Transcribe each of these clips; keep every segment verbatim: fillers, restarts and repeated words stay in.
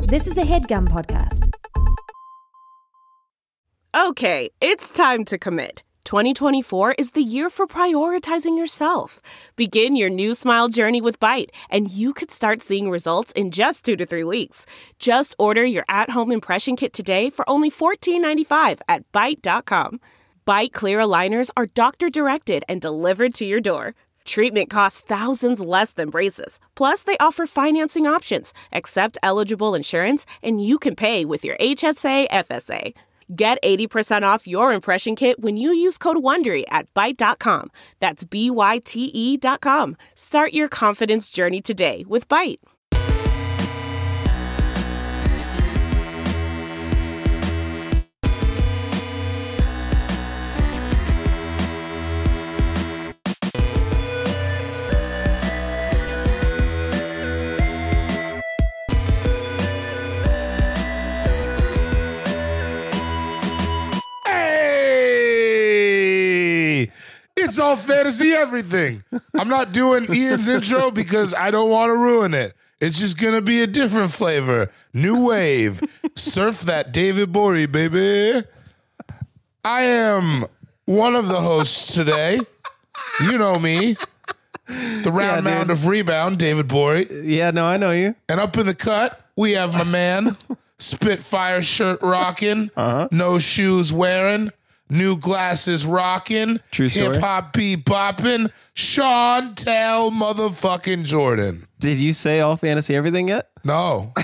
This is a HeadGum podcast. Okay, it's time to commit. twenty twenty-four is the year for prioritizing yourself. Begin your new smile journey with Byte, and you could start seeing results in just two to three weeks. Just order your at-home impression kit today for only fourteen ninety-five at byte dot com. Byte clear aligners are doctor-directed and delivered to your door. Treatment costs thousands less than braces. Plus, they offer financing options, accept eligible insurance, and you can pay with your H S A F S A. Get eighty percent off your impression kit when you use code WONDERY at byte dot com. That's B Y T E dot com. Start your confidence journey today with Byte. It's all fantasy everything. I'm not doing Ian's intro because I don't want to ruin it. It's just going to be a different flavor. New wave. Surf that David Bory, baby. I am one of the hosts today. You know me. The round Yeah, mound dude. of rebound, David Bory. Yeah, no, I know you. And up in the cut, we have my man, Spitfire shirt rocking, Uh-huh. no shoes wearing, new glasses rocking, True story. hip hop be popping, Sean Tell motherfucking Jordan. Did you say all fantasy everything yet? No.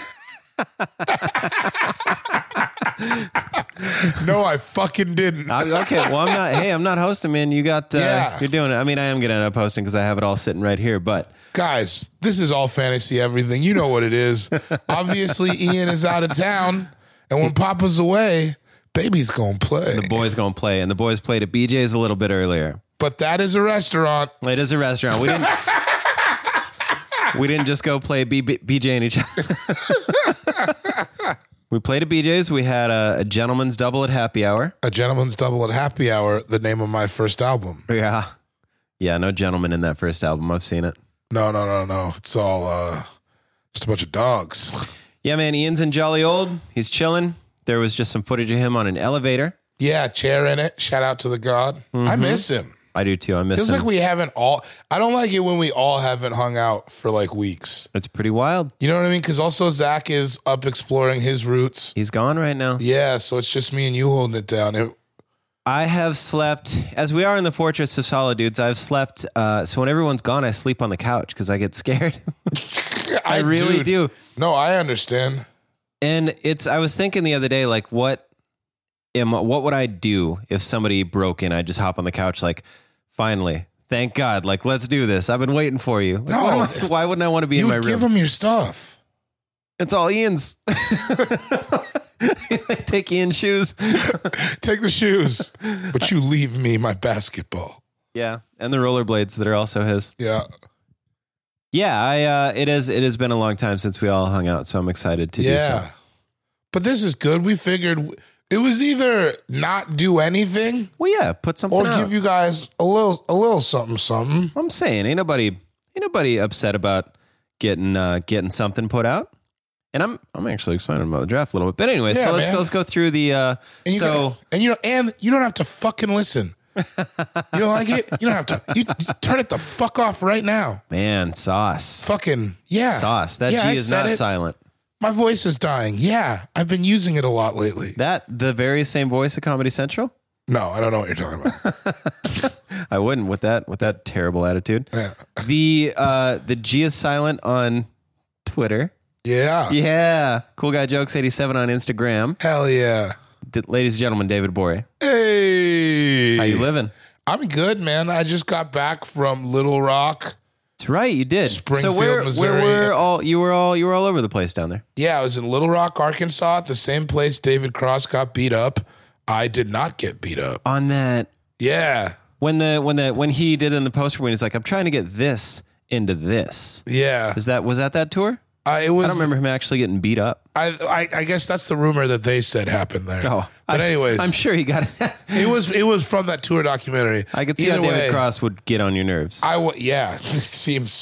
No, I fucking didn't. I- okay, well, I'm not. Hey, I'm not hosting, man. You got. Uh, Yeah. You're doing it. I mean, I am gonna end up hosting because I have it all sitting right here. But Guys, this is all fantasy everything. You know what it is. Obviously, Ian is out of town, and when Papa's away, baby's gonna play. the boys gonna play, and the boys played at B J's a little bit earlier. But that is a restaurant. It is a restaurant. We didn't. we didn't just go play B- B- BJ and each other. We played at B J's. We had a, a gentleman's double at happy hour. A Gentleman's Double at Happy Hour, the name of my first album. Yeah, yeah. No gentleman in that first album. I've seen it. No, no, no, no. It's all uh, just a bunch of dogs. Yeah, man. Ian's in jolly old. He's chilling. There was just some footage of him on an elevator. Yeah, chair in it. Shout out to the God. I miss him. I do too. I miss Feels him. like we haven't all. I don't like it when we all haven't hung out for like weeks. It's pretty wild. You know what I mean? Because also Zach is up exploring his roots. He's gone right now. Yeah, so it's just me and you holding it down. It, I have slept, as we are in the Fortress of Solitudes, I've slept, uh, so when everyone's gone, I sleep on the couch because I get scared. I, really dude, do. No, I understand. And it's, I was thinking the other day, like, what am, what would I do if somebody broke in? I'd just hop on the couch, like, finally, thank God, like, let's do this. I've been waiting for you. Like, No. what am I- why wouldn't I want to be You in my would room? give him your stuff. It's all Ian's. Take Ian's shoes. Take the shoes, but you leave me my basketball. Yeah. And the rollerblades that are also his. Yeah. Yeah, I uh, it is. It has been a long time since we all hung out, so I'm excited to do Yeah. so. But this is good. We figured it was either not do anything Well, yeah, put something or out. give you guys a little a little something something. I'm saying, ain't nobody, ain't nobody upset about getting uh, getting something put out, and I'm I'm actually excited about the draft a little bit. But anyway, Yeah, so let's man. go, let's go through the. Uh, And you so gotta- and you know and you don't have to fucking listen. You don't like it? You don't have to. You, you turn it the fuck off right now. man, sauce, Fucking yeah. sauce. That Yeah, I G is said not it. silent. My voice is dying. Yeah, I've been using it a lot lately. That the very same voice of Comedy Central. No, I don't know what you're talking about. I wouldn't with that with that terrible attitude. Yeah. The uh, the G is silent on Twitter. Yeah. Yeah, cool guy jokes eighty-seven on Instagram. Hell yeah. D- Ladies and gentlemen, David Bory. Hey. How you living? I'm good, man. I just got back from Little Rock. That's right, you did. Springfield, so where, Missouri. where were all you were all you were all over the place down there. Yeah, I was in Little Rock, Arkansas, at the same place David Cross got beat up. I did not get beat up. On that Yeah. when the when the when he did in the poster when he's like, I'm trying to get this into this. Yeah. Is that was that that tour? Uh, it was. I don't remember him actually getting beat up. I, I I guess that's the rumor that they said happened there. Oh, but I, anyways, I'm sure he got it. it was it was from that tour documentary. I could see Either how David way, Cross would get on your nerves. I w- yeah, it seems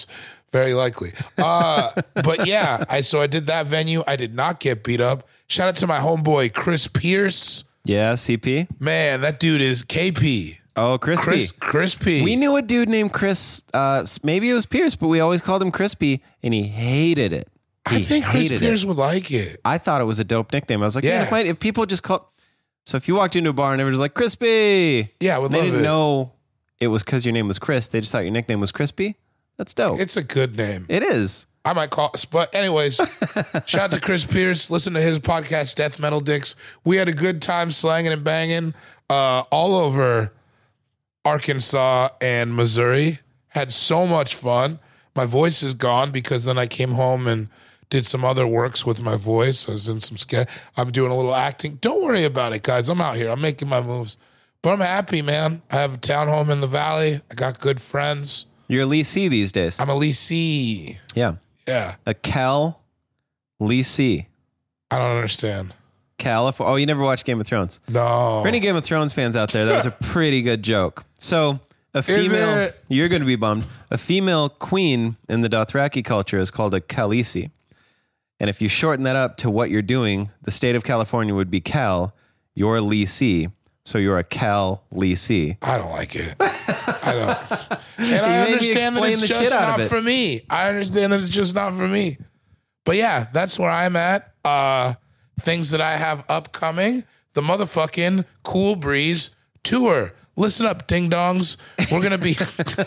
Very likely. Uh, but yeah, I so I did that venue. I did not get beat up. Shout out to my homeboy, Chris Pierce. Yeah, C P. Man, that dude is K P. Oh, Crispy. Chris, Crispy. We knew a dude named Chris. Uh, maybe it was Pierce, but we always called him Crispy, and he hated it. He I think Chris hated Pierce it. would like it. I thought it was a dope nickname. I was like, yeah, Yeah. if, I, if people just called. So if you walked into a bar and everyone was like, Crispy. Yeah, I would they love didn't it. know it was because your name was Chris. They just thought your nickname was Crispy. That's dope. It's a good name. It is. I might call, but anyways, shout out to Chris Pierce. Listen to his podcast, Death Metal Dicks. We had a good time slanging and banging uh, all over Arkansas and Missouri. Had so much fun. My voice is gone because then I came home and did some other works with my voice. I was in some sketch. I'm doing a little acting. Don't worry about it, guys. I'm out here. I'm making my moves. But I'm happy, man. I have a townhome in the valley. I got good friends. You're a Lee C these days. I'm a Lee C. Yeah. Yeah. A Cal Lee C. I don't understand. California. Oh, you never watched Game of Thrones. No. For any Game of Thrones fans out there, that was a pretty good joke. So a female, it? you're going to be bummed. A female queen in the Dothraki culture is called a Khaleesi. And if you shorten that up to what you're doing, the state of California would be Cal. You're Lee C. So you're a Cal Lee C. I don't like it. I don't. And I made me understand that explain it's the just shit out of not it. for me. I understand that it's just not for me. But yeah, that's where I'm at. Uh, things that I have upcoming. The motherfucking Cool Breeze tour. Listen up, ding dongs. We're going to be...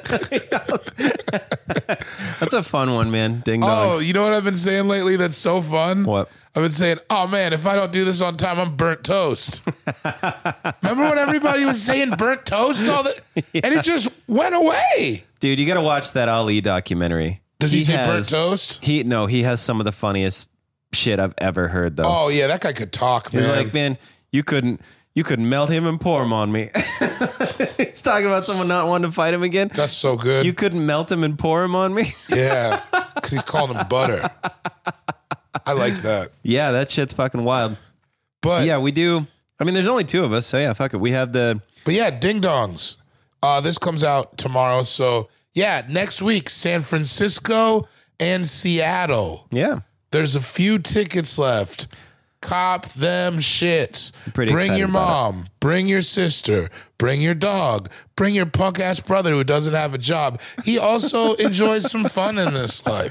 That's a fun one, man. Ding Oh, dongs. you know what I've been saying lately that's so fun? What? I've been saying, oh man, if I don't do this on time, I'm burnt toast. Remember when everybody was saying burnt toast? All the, Yeah. And it just went away. Dude, you got to watch that Ali documentary. Does he, say burnt has- toast? He No, he has some of the funniest shit I've ever heard, though. Oh yeah, that guy could talk, man. He's like, man, you couldn't you couldn't melt him and pour him on me. He's talking about someone not wanting to fight him again. That's so good. You couldn't melt him and pour him on me. Yeah, because he's calling him butter. I like that. Yeah, that shit's fucking wild. But Yeah, we do. I mean, there's only two of us, so yeah, fuck it. We have the but yeah, ding dongs. Uh, this comes out tomorrow, so yeah, next week, San Francisco and Seattle. yeah. There's a few tickets left. Cop them shits. pretty bring excited your about mom. Bring your sister. Bring your dog. Bring your punk ass brother who doesn't have a job. He also enjoys some fun in this life.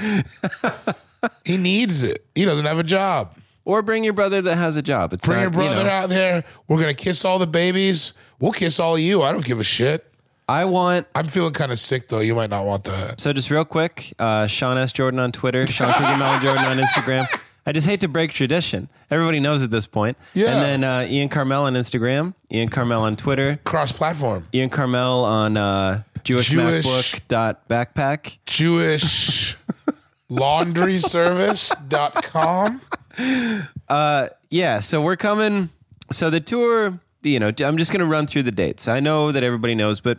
He needs it. He doesn't have a job. Or bring your brother that has a job. It's Bring not, your brother you know, out there. We're going to kiss all the babies. We'll kiss all of you. I don't give a shit. I want I'm feeling kind of sick, though. You might not want that. So just real quick, uh, Sean S. Jordan on Twitter, Sean Cougar Melon Jordan on Instagram. I just hate to break tradition. Everybody knows at this point. Yeah. And then uh, Ian Carmel on Instagram, Ian Carmel on Twitter, Cross-platform. Ian Carmel on uh, Jewish Jewish- MacBook dot backpack. Jewish laundry service dot com. Yeah, so we're coming. So the tour, you know, I'm just going to run through the dates. I know that everybody knows, but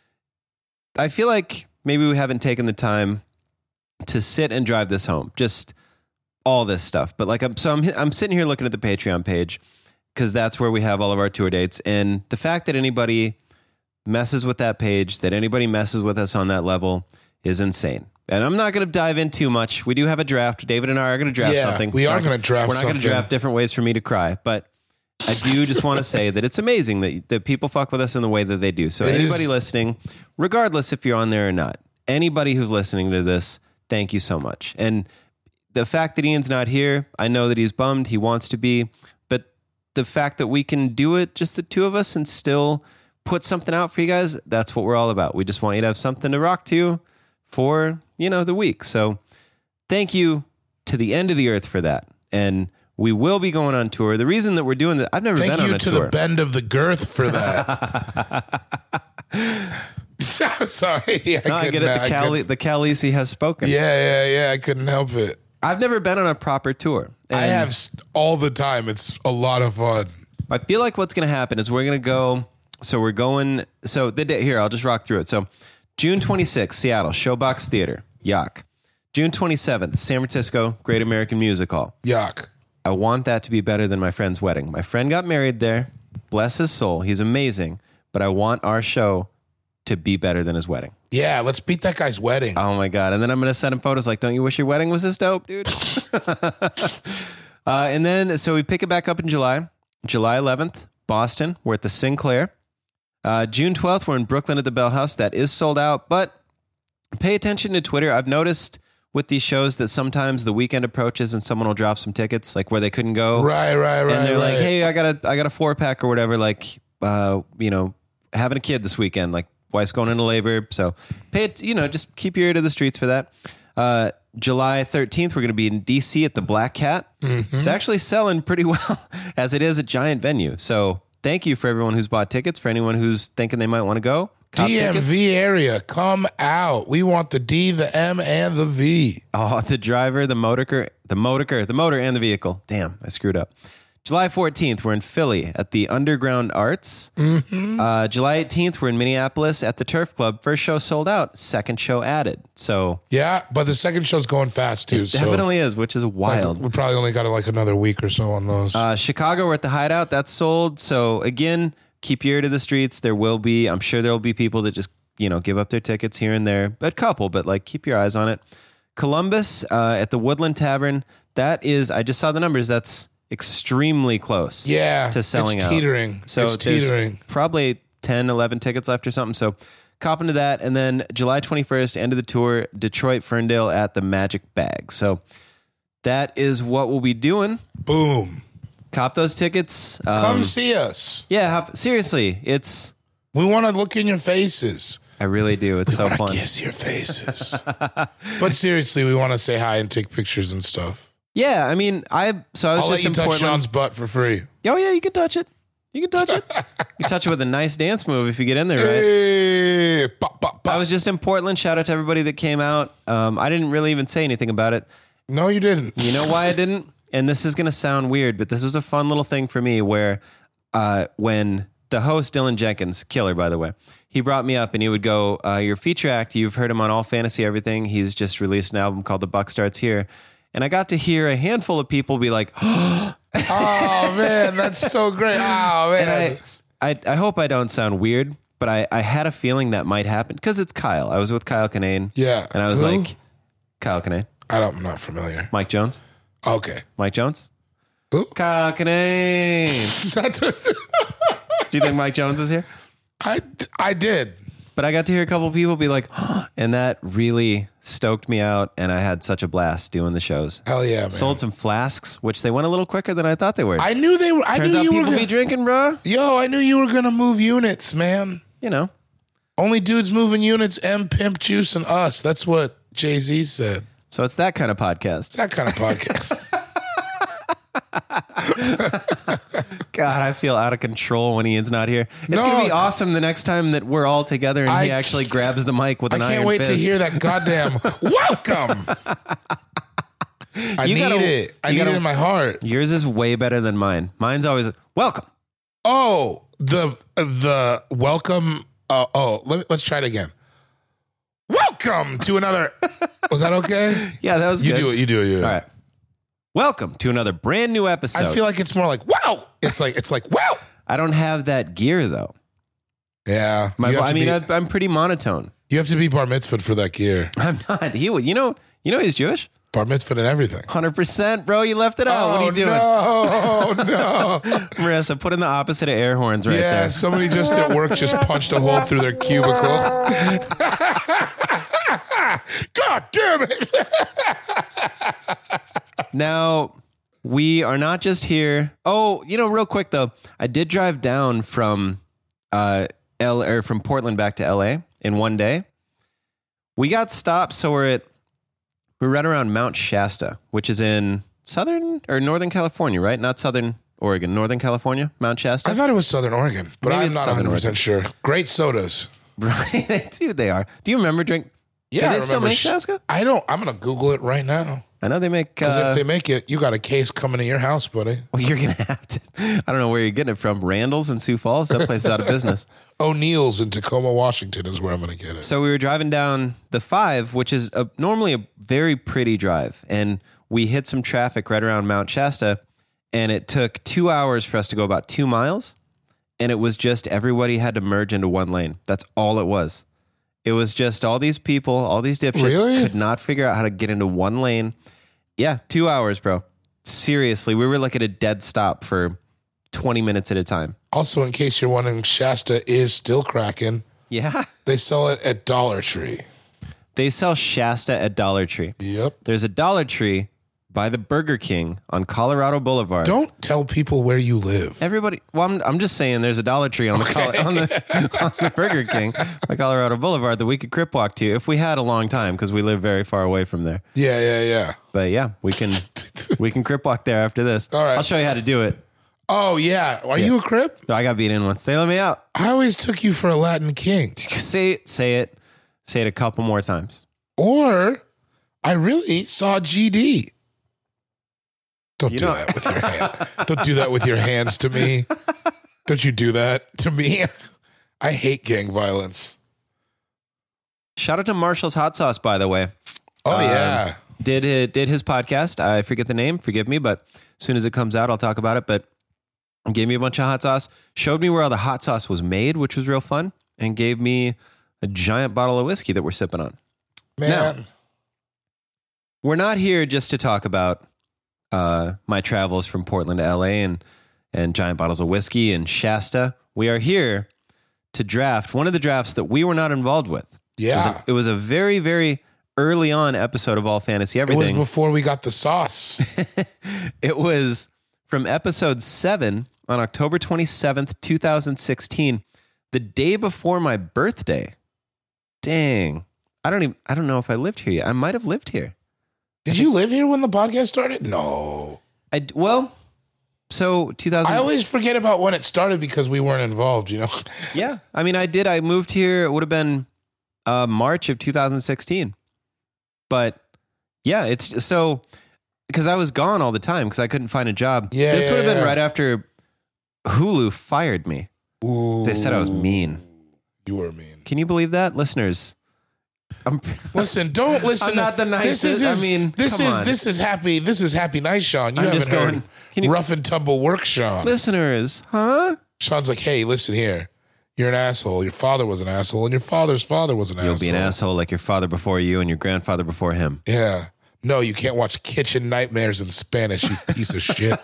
I feel like maybe we haven't taken the time to sit and drive this home. Just all this stuff. But like, I'm, so I'm, I'm sitting here looking at the Patreon page because that's where we have all of our tour dates. And the fact that anybody messes with that page, that anybody messes with us on that level is insane. And I'm not going to dive in too much. We do have a draft. David and I are going to draft Yeah, something. we We're are not- gonna draft We're not going to something. draft different ways for me to cry. But I do just want to say that it's amazing that, that people fuck with us in the way that they do. So It anybody is- listening, regardless if you're on there or not, anybody who's listening to this, thank you so much. And the fact that Ian's not here, I know that he's bummed. He wants to be. But the fact that we can do it, just the two of us, and still put something out for you guys, that's what we're all about. We just want you to have something to rock to for, you know, the week. So thank you to the end of the earth for that. And we will be going on tour. The reason that we're doing that, I've never Thank been on you a to tour. the bend of the girth for that. Sorry, I, No, I get it. couldn't- The I Cali, couldn't- the Calisi has spoken. Yeah, yeah, yeah. I couldn't help it. I've never been on a proper tour. I And have s- all the time. It's a lot of fun. I feel like what's going to happen is we're going to go. So we're going. So the day here, I'll just rock through it. So June twenty-sixth, Seattle, Showbox Theater, Yuck. June twenty-seventh, San Francisco, Great American Music Hall. Yuck. I want that to be better than my friend's wedding. My friend got married there. Bless his soul. He's amazing. But I want our show to be better than his wedding. Yeah, let's beat that guy's wedding. Oh my God. And then I'm going to send him photos like, don't you wish your wedding was this dope, dude? uh, and then, so we pick it back up in July. July eleventh, Boston. We're at the Sinclair. Uh, June twelfth, we're in Brooklyn at the Bell House. That is sold out, but pay attention to Twitter. I've noticed with these shows that sometimes the weekend approaches and someone will drop some tickets like where they couldn't go. Right, right, right. And they're right. like, hey, I got a, I got a four pack or whatever. Like, uh, you know, having a kid this weekend, like wife's going into labor. So pay it, you know, just keep your ear to the streets for that. Uh, July thirteenth, we're going to be in D C at the Black Cat. Mm-hmm. It's actually selling pretty well as it is a giant venue. So thank you for everyone who's bought tickets. For anyone who's thinking they might want to go, cop D M V tickets. area, come out. We want the D, the M, and the V. Oh, the driver, the motorcar, the motorcar, the motor, and the vehicle. Damn, I screwed up. July fourteenth, we're in Philly at the Underground Arts. Mm-hmm. Uh, July eighteenth, we're in Minneapolis at the Turf Club. First show sold out, second show added. So yeah, but the second show's going fast too. It so definitely is, which is wild. Like, we probably only got like another week or so on those. Uh, Chicago, we're at the Hideout. That's sold. So again, keep your ear to the streets. There will be, I'm sure there will be people that just, you know, give up their tickets here and there. A couple, but like keep your eyes on it. Columbus uh, at the Woodland Tavern. That is, I just saw the numbers. That's extremely close. Yeah, to selling it's out. teetering. So it's there's teetering. probably ten, eleven tickets left or something. So cop into that. And then July twenty-first, end of the tour, Detroit, Ferndale at the Magic Bag. So that is what we'll be doing. Boom. Cop those tickets. Um, Come see us. Yeah, hop, seriously. It's, We want to look in your faces. I really do. It's so We wanna fun. kiss your faces. But seriously, we want to say hi and take pictures and stuff. Yeah, I mean, I so I was I'll just let you in touch Portland. Sean's butt for free. Oh yeah, you can touch it. You can touch it. You can touch it with a nice dance move if you get in there right. Hey, pop, pop, pop. I was just in Portland. Shout out to everybody that came out. Um, I didn't really even say anything about it. No, you didn't. You know why I didn't? And this is going to sound weird, but this was a fun little thing for me where uh, when the host, Dylan Jenkins, killer, by the way, he brought me up and he would go, uh, your feature act, you've heard him on All Fantasy Everything. He's just released an album called The Buck Starts Here. And I got to hear a handful of people be like, oh, man, that's so great. Oh, man. and I, I, I hope I don't sound weird, but I, I had a feeling that might happen because it's Kyle. I was with Kyle Kinane. Yeah. And I was Who? like, Kyle Kinane. I don't, I'm not familiar. Mike Jones. Okay. Mike Jones. Who? Kyle Kinane. That's just, Do you think Mike Jones is here? I, I did. But I got to hear a couple of people be like, oh, and that really stoked me out. And I had such a blast doing the shows. Hell yeah, man. Sold some flasks, which they went a little quicker than I thought they were. I knew they were. I Turns knew out you people were gonna, be drinking, bro. Yo, I knew you were going to move units, man. You know. Only dudes moving units, M, Pimp Juice, and us. That's what Jay-Z said. So it's that kind of podcast. It's that kind of podcast. God, I feel out of control when Ian's not here. It's No. going to be awesome the next time that we're all together and he I- actually grabs the mic with I an can't iron wait fist. to hear that goddamn welcome. I You need gotta- it. I you need gotta- it in my heart. Yours is way better than mine. Mine's always, welcome. Oh, the the welcome. Uh, oh, let, let's try it again. Welcome to another. Was that okay? Yeah, that was You good. do it. You do it. You do it. All right. Welcome to another brand new episode. I feel like it's more like wow. It's like it's like wow. I don't have that gear though. Yeah. My, you have I to mean, be, I, I'm pretty monotone. you have to be bar mitzvahed for that gear. I'm not. He, would- you know, you know, he's Jewish. Bar mitzvahed and everything. one hundred percent, bro. You left it out. what are you doing? Oh, no, no. Marissa, put in the opposite of air horns right yeah, there. somebody just at work just punched a hole through their cubicle. God damn it. Now, we are not just here. Oh, you know, real quick though, I did drive down from uh L or from Portland back to L A in one day. We got stopped, so we're at we're right around Mount Shasta, which is in Southern or Northern California, right? Not Southern Oregon, Northern California, Mount Shasta. I thought it was Southern Oregon, but Maybe I'm it's not Southern one hundred percent sure. Great sodas. Right, dude, they are. Do you remember drink? Yeah, Do I they still remember make sh- Shaska? I don't. I'm gonna Google it right now. I know they make. Because Uh, if they make it, you got a case coming to your house, buddy. well, you're gonna have to. I don't know where you're getting it from. Randall's in Sioux Falls. That place is out of business. O'Neill's in Tacoma, Washington is where I'm gonna get it. So we were driving down the five, which is a, normally a very pretty drive, and we hit some traffic right around Mount Shasta, and it took two hours for us to go about two miles. and it was just everybody had to merge into one lane. That's all it was. It was just all these people, all these dipshits Really? could not figure out how to get into one lane. Yeah, two hours, bro. Seriously, we were like at a dead stop for twenty minutes at a time. Also, in case you're wondering, Shasta is still cracking. Yeah. They sell it at Dollar Tree. They sell Shasta at Dollar Tree. Yep. There's a Dollar Tree by the Burger King on Colorado Boulevard. Don't tell people where you live. Everybody, well, I'm, I'm just saying there's a Dollar Tree on the, Okay. Col- on the on the Burger King by Colorado Boulevard that we could crip walk to if we had a long time because we live very far away from there. Yeah, yeah, yeah. But yeah, we can we can crip walk there after this. All right. I'll show you how to do it. Oh, yeah. Are you a Crip? No, I got beat in once. They let me out. I always took you for a Latin king. Say it, say it, say it a couple more times. Or I really saw G D. Don't You do know- that with your hand. Don't do that with your hands to me. Don't you do that to me. I hate gang violence. Shout out to Marshall's Hot Sauce, by the way. Oh, Um, yeah. Did it, did his podcast. I forget the name. Forgive me, but as soon as it comes out, I'll talk about it. But gave me a bunch of hot sauce, showed me where all the hot sauce was made, which was real fun, and gave me a giant bottle of whiskey that we're sipping on. Man. We're not here just to talk about uh, my travels from Portland to L A and and giant bottles of whiskey and Shasta. We are here to draft one of the drafts that we were not involved with. Yeah. It was a, it was a very, very early on episode of All Fantasy It Everything. was before we got the sauce. It was from episode seven on October twenty-seventh, twenty sixteen, the day before my birthday. Dang. I don't even, I don't know if I lived here yet. I might have lived here. Did you live here when the podcast started? No. I, well, so two thousand. I always forget about when it started because we weren't involved, you know? Yeah. I mean, I did. I moved here. It would have been uh, March of two thousand sixteen. But yeah, it's so because I was gone all the time because I couldn't find a job. Yeah, This yeah, would have been yeah. right after Hulu fired me. Ooh, They said I was mean. You were mean. Can you believe that, listeners? I'm Listen, don't listen. I'm not the This is nicest. I his- mean, this come is on. this is happy. This is happy nice, Sean. You I'm haven't just heard going, can you- rough and tumble work, Sean. listeners, huh? Sean's like, hey, listen here. You're an asshole. Your father was an asshole, and your father's father was an You'll asshole. be an asshole like your father before you and your grandfather before him. Yeah. No, you can't watch Kitchen Nightmares in Spanish, you piece of shit.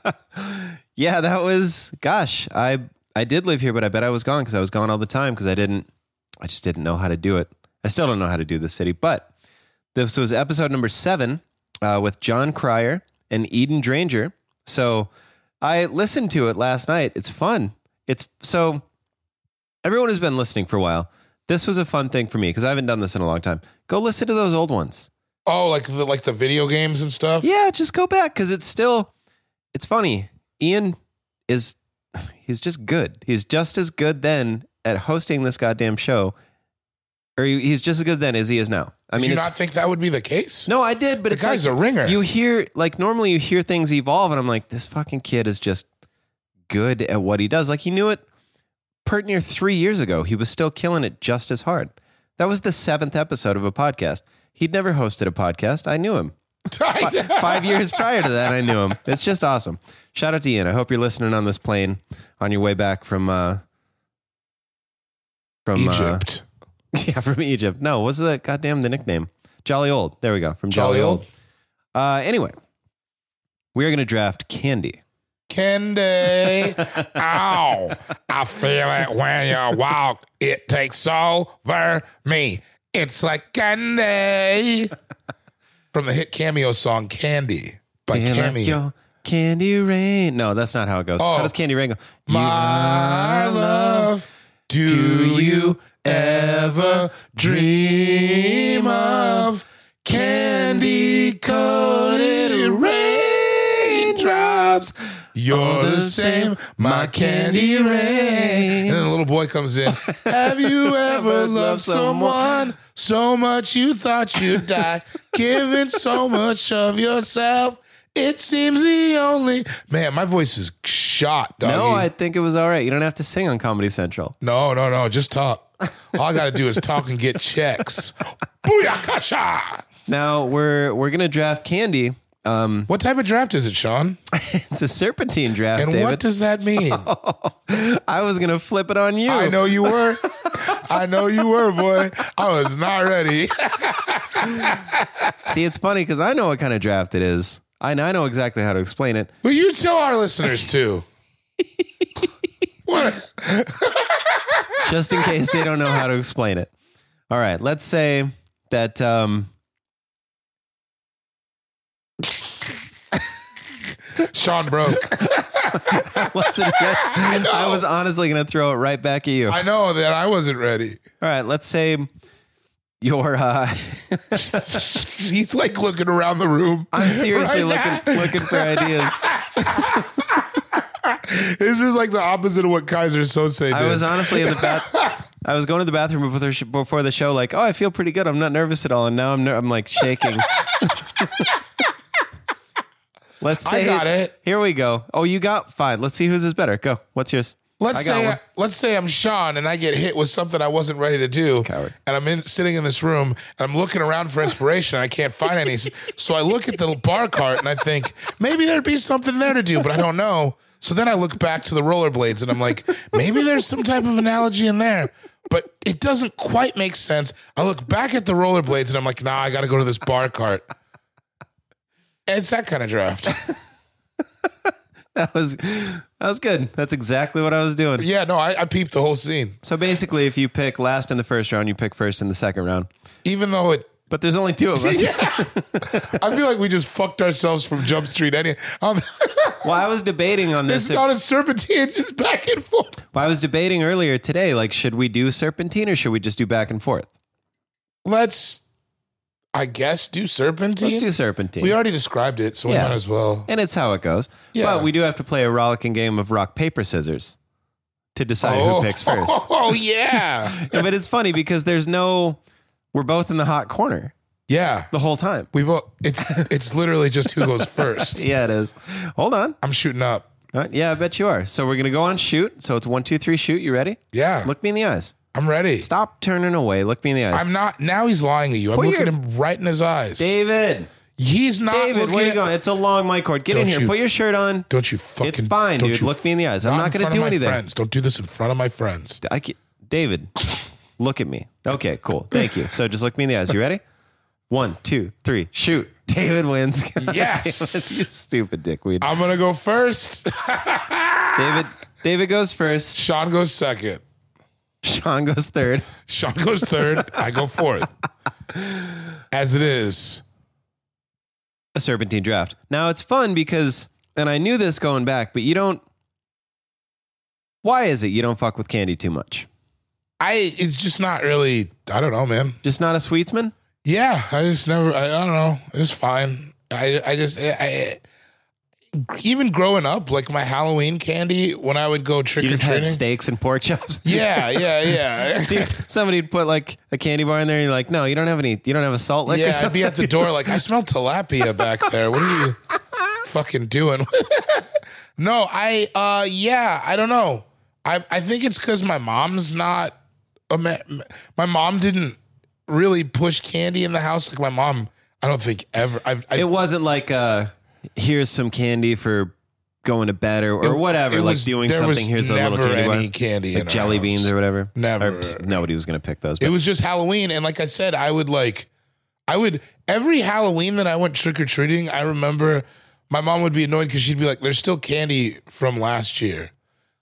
Yeah, that was, gosh, I I did live here, but I bet I was gone because I was gone all the time because I didn't, I just didn't know how to do it. I still don't know how to do this city, but this was episode number seven uh, with John Cryer and Eden Dranger. So I listened to it last night. It's fun. It's so everyone who's been listening for a while, this was a fun thing for me because I haven't done this in a long time. Go listen to those old ones. Oh, like the like the video games and stuff? Yeah, just go back because it's still, it's funny. Ian is, he's just good. He's just as good then at hosting this goddamn show, or he- he's just as good then as he is now. I Did mean, you it's, not think that would be the case? no, I did, but The it's guy's like, a ringer. You hear, like normally you hear things evolve, and I'm like, this fucking kid is just good at what he does. Like he knew it pert near three years ago. He was still killing it just as hard. That was the seventh episode of a podcast. He'd never hosted a podcast. I knew him. Fi- Five years prior to that, I knew him. It's just awesome. Shout out to Ian. I hope you're listening on this plane on your way back from uh, from uh, Egypt. yeah, from Egypt. No, what's the goddamn the nickname? Jolly Old. There we go. From Jolly, Jolly Old. Old. Uh, anyway, we are going to draft Candy. Candy. Ow. I feel it when you walk. It takes over me. It's like candy. From the hit cameo song Candy by Feel like Cameo. your Candy Rain. No, that's not how it goes. Oh. How does Candy Rain go? My love, do you ever dream of candy coated raindrops? You're the same, my candy rain. And then a little boy comes in. Have you ever loved someone so much you thought you'd die? Giving so much of yourself. It seems the only... Man, my voice is shot, doggy. No, I think it was all right. You don't have to sing on Comedy Central. No, no, no. Just talk. All I got to do is talk and get checks. Booyakasha! Now we're we're gonna draft Candy Um, What type of draft is it, Sean? it's a serpentine draft, And David. what does that mean? I was going to flip it on you. I know you were. I know you were, boy. I was not ready. See, it's funny because I know what kind of draft it is. I know, I know exactly how to explain it. But you tell our listeners too. What? Just in case they don't know how to explain it. All right, let's say that um, Sean broke. wasn't I, I was honestly going to throw it right back at you. All I know that I wasn't ready. right, let's say your. Uh, He's like looking around the room. I'm seriously right looking now. looking for ideas. This is like the opposite of what Kaiser Sose did. I was honestly in the bath. I was going to the bathroom before the, sh- before the show, like, oh, I feel pretty good. I'm not nervous at all, and now I'm ner- I'm like shaking. Let's say I got it. Here we go. Oh, you got fine. Let's see whose is better. Go. What's yours? Let's I got say one. let's say I'm Sean and I get hit with something I wasn't ready to do. Coward. And I'm in, sitting in this room and I'm looking around for inspiration. I can't find any. So I look at the bar cart and I think maybe there'd be something there to do, but I don't know. So then I look back to the rollerblades and I'm like, maybe there's some type of analogy in there, but it doesn't quite make sense. I look back at the rollerblades and I'm like, nah, I got to go to this bar cart. It's that kind of draft. That was that was good. That's exactly what I was doing. Yeah, no, I, I peeped the whole scene. So basically, if you pick last in the first round, you pick first in the second round. Even though it But there's only two of us. Yeah. I feel like we just fucked ourselves from Jump Street. Any, um, Well, I was debating on it's this. not a serpentine, it's just back and forth. Well, I was debating earlier today, like, should we do serpentine or should we just do back and forth? Let's, I guess, do serpentine. Let's do serpentine. We already described it, so Yeah. we might as well. And it's how it goes. Yeah. But we do have to play a rollicking game of rock, paper, scissors to decide Oh. who picks first. Oh, yeah. Yeah, but it's funny because there's no, we're both in the hot corner Yeah. the whole time. We both, it's, it's literally just who goes first. Yeah, it is. Hold on. I'm shooting up. Uh, yeah, I bet you are. So we're going to go on shoot. So it's one, two, three, shoot. You ready? Yeah. Look me in the eyes. I'm ready. Stop turning away. Look me in the eyes. I'm not, now he's lying to you. I'm Put looking your- him right in his eyes. David. He's not David, looking where are you at- going? It's a long mic cord. Get Don't in here. you- Put your shirt on. Don't you fucking. It's fine, don't dude. you Look me in the eyes. I'm not in gonna front do of my anything. Friends. Don't do this in front of my friends. I can't, David, look at me. Okay, cool. Thank you. So just look me in the eyes. You ready? One, two, three, shoot. David wins. Yes. You stupid dickweed. I'm gonna go first. David, David goes first. Sean goes second. Sean goes third. Sean goes third. I go fourth. As it is. A serpentine draft. Now it's fun because, and I knew this going back, but you don't. Why is it you don't fuck with candy too much? I. It's just not really. I don't know, man. Just not a sweetsman? Yeah, I just never. I, I don't know. It's fine. I. I just. I, I. Even growing up, like my Halloween candy, when I would go trick You or just had treating. steaks and pork chops? Yeah, yeah, yeah. Dude, somebody'd put like a candy bar in there and you're like, no, you don't have any, you don't have a salt lick or Yeah, I'd something? be at the door like, I smell tilapia back there. What are you fucking doing? No, I, uh, yeah, I don't know. I, I think it's because my mom's not, a ma- my mom didn't really push candy in the house. Like my mom, I don't think ever. I've, I, It wasn't like, uh, here's some candy for going to bed or, or whatever, it like was- doing there something. was Here's a little never candy bar. any candy like in our jelly house. beans or whatever. Never. Or, pss, nobody was going to pick those. It But was just Halloween. And like I said, I would like, I would, every Halloween that I went trick or treating, I remember my mom would be annoyed because she'd be like, there's still candy from last year.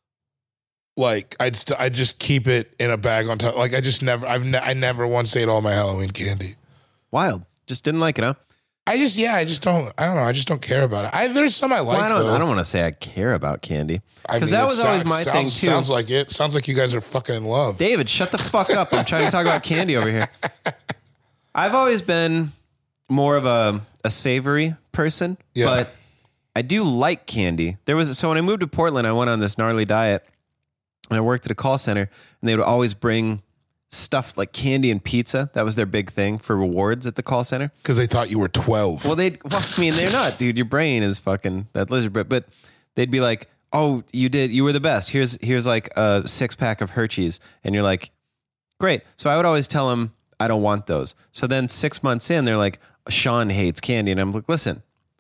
Like I'd st- I'd just keep it in a bag on top. Like I just never, I've ne- I never once ate all my Halloween candy. wild. Just didn't like it, huh? I just, yeah, I just don't, I don't know. I just don't care about it. I, there's some I like. Well, I don't, though. I don't want to say I care about candy. I Because mean, that it was always sounds- my sounds, thing, too. Sounds like it. Sounds like you guys are fucking in love. David, shut the fuck up. I'm trying to talk about candy over here. I've always been more of a, a savory person, Yeah. but I do like candy. There was so when I moved to Portland, I went on this gnarly diet and I worked at a call center and they would always bring stuff like candy and pizza. That was their big thing for rewards at the call center. Because they thought you were twelve. Well, they'd, well, I mean, they're not, dude. Your brain is fucking that lizard, but, but they'd be like, oh, you did, you were the best. Here's, here's like a six pack of Hershey's. And you're like, great. So I would always tell them, I don't want those. So then six months in, they're like, Sean hates candy. And I'm like, listen,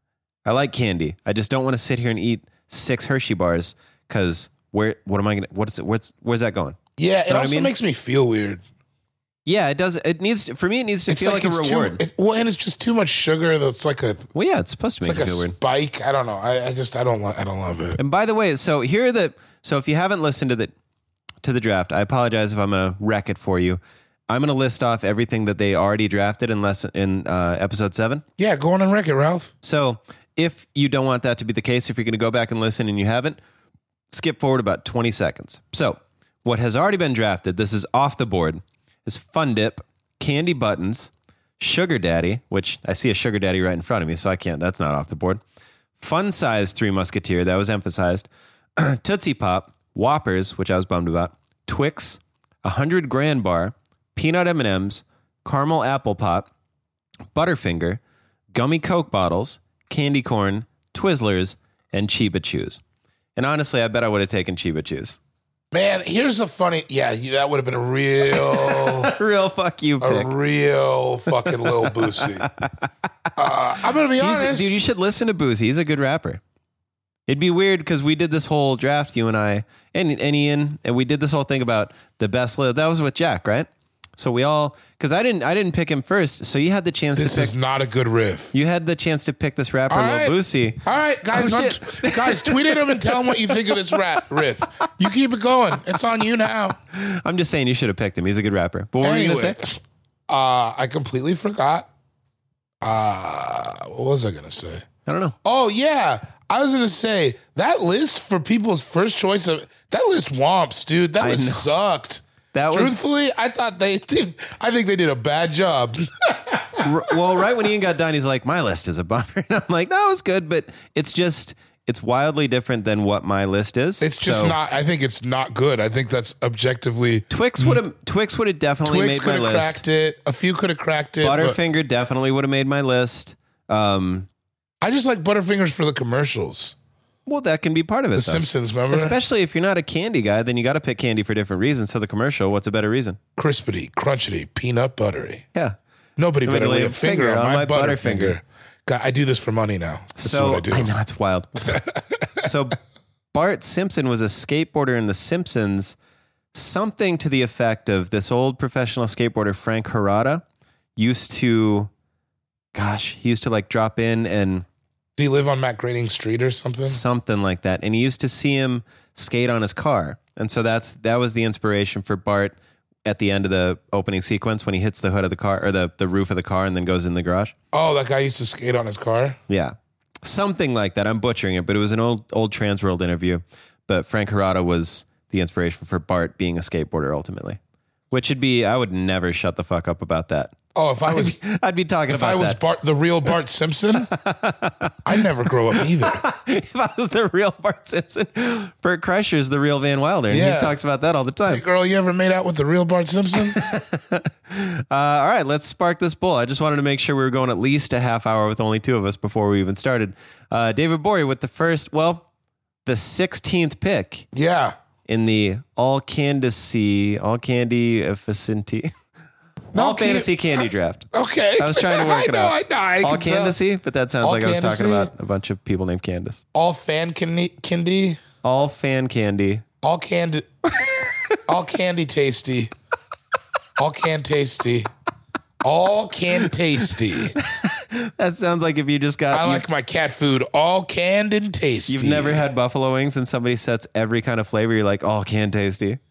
I like candy. I just don't want to sit here and eat six Hershey bars because where? What am I gonna? What's it? What's where's that going? Yeah, it You know what also I mean? makes me feel weird. Yeah, it does. It needs to, for me. It needs to It's feel like, like, a it's reward. Too, it, well, and it's just too much sugar. That's like a well, yeah, it's supposed to it's make like you a feel weird. spike. I don't know. I, I just I don't lo- I don't love it. And by the way, so here are the so if you haven't listened to the to the draft, I apologize if I'm going to wreck it for you. I'm going to list off everything that they already drafted in lesson in uh, episode seven. Yeah, go on and wreck it, Ralph. So if you don't want that to be the case, if you're going to go back and listen and you haven't, skip forward about twenty seconds. So what has already been drafted, this is off the board, is Fun Dip, Candy Buttons, Sugar Daddy, which I see a Sugar Daddy right in front of me, so I can't, that's not off the board. Fun Size Three Musketeer, that was emphasized. Tootsie Pop, Whoppers, which I was bummed about, Twix, one hundred Grand Bar, Peanut M and M's, Caramel Apple Pop, Butterfinger, Gummy Coke Bottles, Candy Corn, Twizzlers, and Chiba Chews. And honestly, I bet I would have taken Chiba Chews. Man, here's a funny. Yeah, you, that would have been a real, Real fuck you pick. a real fucking Lil Boosie. Uh, I'm gonna be He's, honest, dude, you should listen to Boosie. He's a good rapper. It'd be weird because we did this whole draft, you and I, and, and Ian, and we did this whole thing about the best list. That was with Jack, right? So we all, because I didn't, I didn't pick him first. So you had the chance This to pick. is not a good riff. You had the chance to pick this rapper, All Lil right. Boosie. All right, guys, Oh, on- shit. guys, tweet at him and tell him what you think of this rap riff. You keep it going. It's on you now. I'm just saying you should have picked him. He's a good rapper. But what were you Anyway, going to say? uh, I completely forgot. Uh, what was I gonna say? I don't know. Oh yeah, I was gonna say that list for people's first choice of that list womps, dude. That I list know. sucked. That was Truthfully, I thought they did. I think they did a bad job. r- well, right when Ian got done, he's like, "My list is a bummer." And I'm like, "That was good, but it's just it's wildly different than what my list is." It's just So not. I think it's not good. I think that's objectively. Twix would have Twix would have definitely Twix made could my have list. cracked it. A few could have cracked it. but Butterfinger definitely would have made my list. Um, I just like Butterfingers for the commercials. well, that can be part of it. The though. Simpsons, remember? Especially if you're not a candy guy, then you got to pick candy for different reasons. So the commercial, what's a better reason? Crispity, crunchity, peanut buttery. Yeah. Nobody Nobody better lay a finger on my Butterfinger. Butterfinger. God, I do this for money now. That's So what I do. know it's wild. So Bart Simpson was a skateboarder in The Simpsons. Something to the effect of this old professional skateboarder Frank Harada used to, gosh, he used to like drop in and Do you live on Matt Grading Street or something? something like that, and he used to see him skate on his car, and so that's that was the inspiration for Bart at the end of the opening sequence when he hits the hood of the car or the the roof of the car and then goes in the garage. Oh, that guy used to skate on his car? Yeah. Something like that. I'm butchering it, but it was an old old Transworld interview. But Frank Harada was the inspiration for Bart being a skateboarder ultimately. Which would be, I would never shut the fuck up about that. Oh, if I was I'd be talking if about I was that. Bart, the real Bart Simpson, I'd never grow up either. If I was the real Bart Simpson, Bert Kreischer's the real Van Wilder. And Yeah. he talks about that all the time. Hey, girl, you ever made out with the real Bart Simpson? Uh, all right, let's spark this bull. I just wanted to make sure we were going at least a half hour with only two of us before we even started. Uh, David Bory with the first, well, the sixteenth pick Yeah. in the all candidacy, all candy efficiency, No, all can- fantasy candy draft. Okay. I was trying to work I it know, out. I know. I all can tell. candidacy, but that sounds All like I was candidacy? talking about a bunch of people named Candace. All fan candy, candy, All fan candy. all candy, all candy tasty, all can tasty, all can tasty. That sounds like if you just got. I you've- like my cat food all canned and tasty. You've never had buffalo wings and somebody sets every kind of flavor. You're like, all can tasty.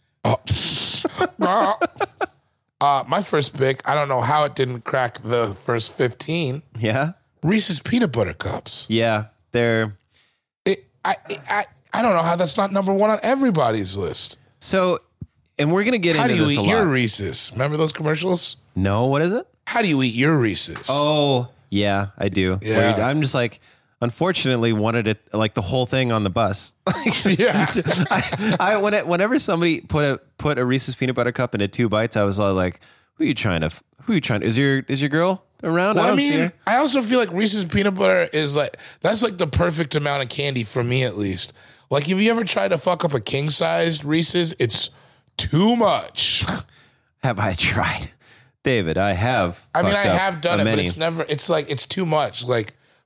Uh, my first pick, I don't know how it didn't crack the first fifteen. Yeah. Reese's Peanut Butter Cups. Yeah. They're It, I, I, I don't know how that's not number one on everybody's list. so, and we're going to get How do into you this a eat your lot. Reese's? Remember those commercials? No, what is it? How do you eat your Reese's? Oh, yeah, I do. Yeah. Where you- I'm just like, unfortunately, wanted it like the whole thing on the bus. yeah. I, I when it, whenever somebody put a put a Reese's peanut butter cup into two bites, I was all like, "Who are you trying to? f- Who are you trying? To, is your is your girl around?" Well, I I don't see mean, her. I also feel like Reese's Peanut Butter is like, that's like the perfect amount of candy for me, at least. Like, if you ever tried to fuck up a king sized Reese's, it's too much. Have I tried, David? I have. I mean, fucked I up have done a it, many. but it's never, it's like, it's too much. Like,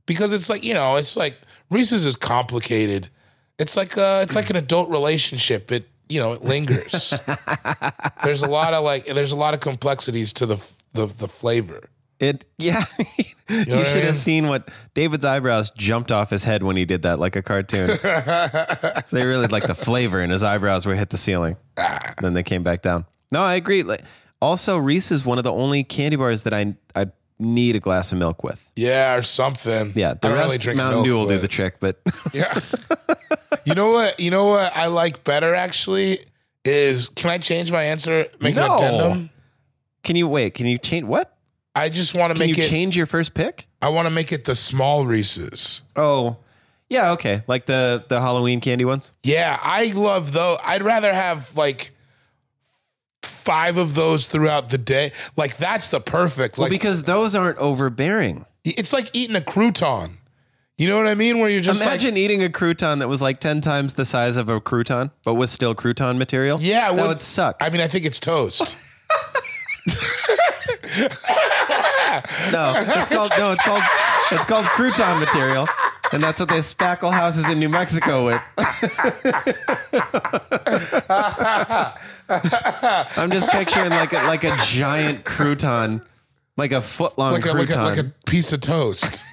because it's like, you know, it's like Reese's is complicated. It's like uh, it's like an adult relationship. It you know it lingers. There's a lot of like there's a lot of complexities to the the, the flavor. It yeah. You, know you should I mean? have seen what David's eyebrows jumped off his head when he did that, like a cartoon. They really like the flavor, and his eyebrows were hit the ceiling. Ah. Then they came back down. No, I agree. Like also, Reese is one of the only candy bars that I I need a glass of milk with. Yeah, or something. Yeah, the I don't rest really drink Mountain milk Dew will do with. the trick, but Yeah. You know what? You know what I like better actually is can I change my answer? Make No. an addendum. Can you wait? Can you change what? I just want to Can make you it. change your first pick? I want to make it the small Reese's. Oh, yeah, okay. Like the the Halloween candy ones. Yeah, I love those. I'd rather have like five of those throughout the day. Like that's the perfect. Well, Like because those aren't overbearing. it's like eating a crouton. You know what I mean? Where you're just Imagine like, eating a crouton that was like ten times the size of a crouton, but was still crouton material. yeah, that well, would suck. I mean, I think it's toast. No, it's called no, it's called it's called crouton material, and that's what they spackle houses in New Mexico with. I'm just picturing like a, like a giant crouton, like a foot long like, a, like, a, crouton. like a piece of toast.